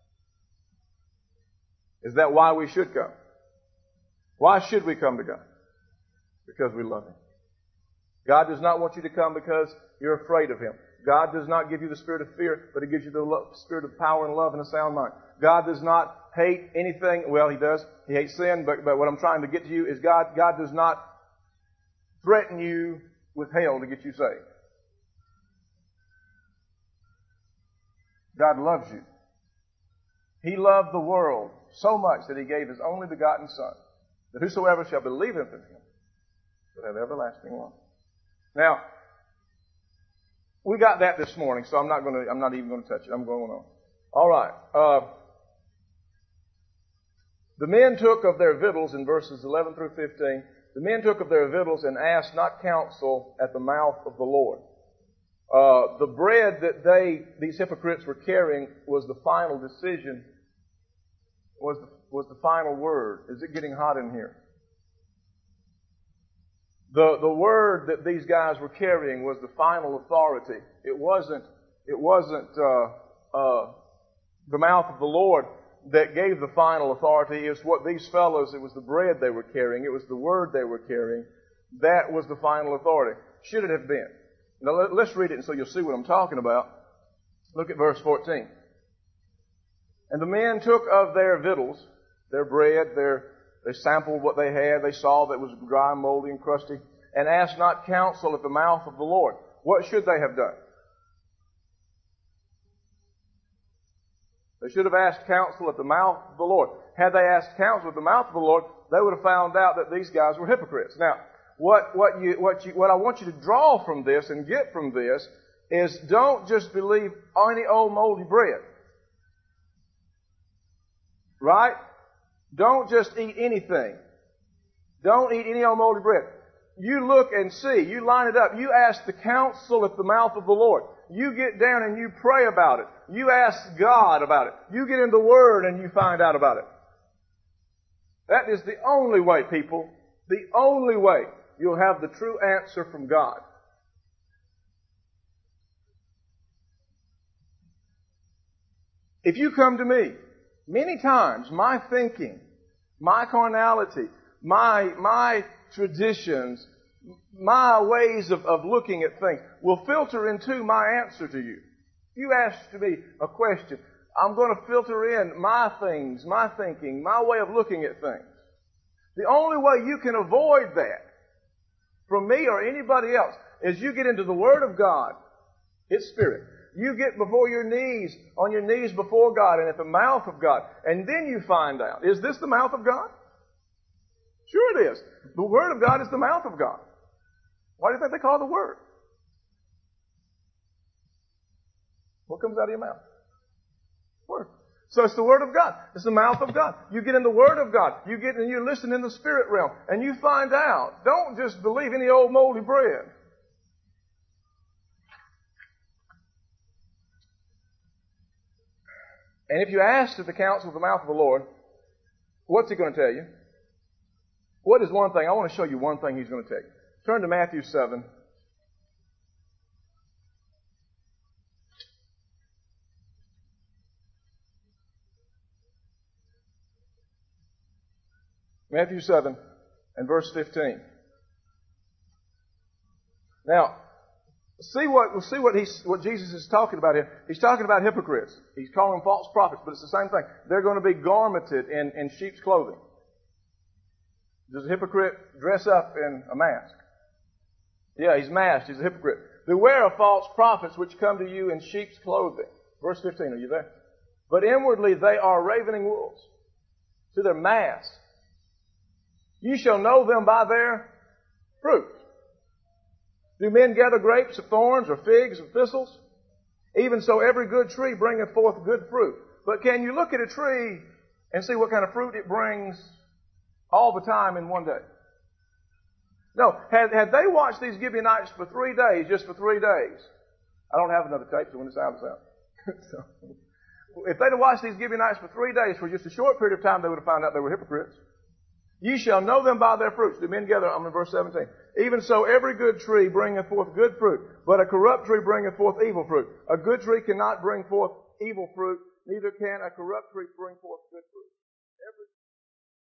Is that why we should come? Why should we come to God? Because we love Him. God does not want you to come because you're afraid of Him. God does not give you the spirit of fear, but He gives you the spirit of power and love and a sound mind. God does not hate anything. Well, He does. He hates sin, but what I'm trying to get to you is God does not threaten you with hell to get you saved. God loves you. He loved the world so much that He gave His only begotten Son, that whosoever shall believe in Him shall have everlasting life. Now, we got that this morning, so I'm not even going to touch it. I'm going on. All right. The men took of their victuals in verses 11 through 15. The men took of their victuals and asked not counsel at the mouth of the Lord. The bread that these hypocrites were carrying was the final decision, was the final word. Is it getting hot in here? The word that these guys were carrying was the final authority. It wasn't the mouth of the Lord that gave the final authority. It was what these fellows, it was the bread they were carrying. It was the word they were carrying. That was the final authority. Should it have been? Now let's read it and so you'll see what I'm talking about. Look at verse 14. And the men took of their victuals, their bread, they sampled what they had. They saw that it was dry, moldy, and crusty, and asked not counsel at the mouth of the Lord. What should they have done? They should have asked counsel at the mouth of the Lord. Had they asked counsel at the mouth of the Lord, they would have found out that these guys were hypocrites. Now, what I want you to draw from this and get from this is don't just believe any old moldy bread. Right? Don't just eat anything. Don't eat any old moldy bread. You look and see. You line it up. You ask the counsel at the mouth of the Lord. You get down and you pray about it. You ask God about it. You get in the Word and you find out about it. That is the only way, people, the only way you'll have the true answer from God. If you come to me, many times my thinking, my carnality, my traditions, my ways of looking at things will filter into my answer to you. If you ask me a question, I'm going to filter in my things, my thinking, my way of looking at things. The only way you can avoid that from me or anybody else is you get into the Word of God, His Spirit. You get before your knees, on your knees before God and at the mouth of God. And then you find out, is this the mouth of God? Sure it is. The Word of God is the mouth of God. Why do you think they call it the Word? What comes out of your mouth? Word. So it's the Word of God. It's the mouth of God. You get in the Word of God. You get and you listen in the Spirit realm. And you find out. Don't just believe any old moldy bread. And if you ask at the counsel of the mouth of the Lord, what's He going to tell you? What is one thing? I want to show you one thing He's going to tell you. Turn to Matthew 7. Matthew 7 and verse 15. Now, see what Jesus is talking about here. He's talking about hypocrites. He's calling them false prophets, but it's the same thing. They're going to be garmented in sheep's clothing. Does a hypocrite dress up in a mask? Yeah, he's masked. He's a hypocrite. Beware of false prophets which come to you in sheep's clothing. Verse 15, are you there? But inwardly they are ravening wolves. See, they're masked. You shall know them by their fruit. Do men gather grapes of thorns or figs of thistles? Even so every good tree bringeth forth good fruit. But can you look at a tree and see what kind of fruit it brings all the time in one day? No. Had they watched these Gibeonites for 3 days, just for 3 days, I don't have another tape, so when it's out, it's out. So, if they'd have watched these Gibeonites for 3 days, for just a short period of time, they would have found out they were hypocrites. Ye shall know them by their fruits. Do men gather? I'm in verse 17. Even so, every good tree bringeth forth good fruit, but a corrupt tree bringeth forth evil fruit. A good tree cannot bring forth evil fruit, neither can a corrupt tree bring forth good fruit. Every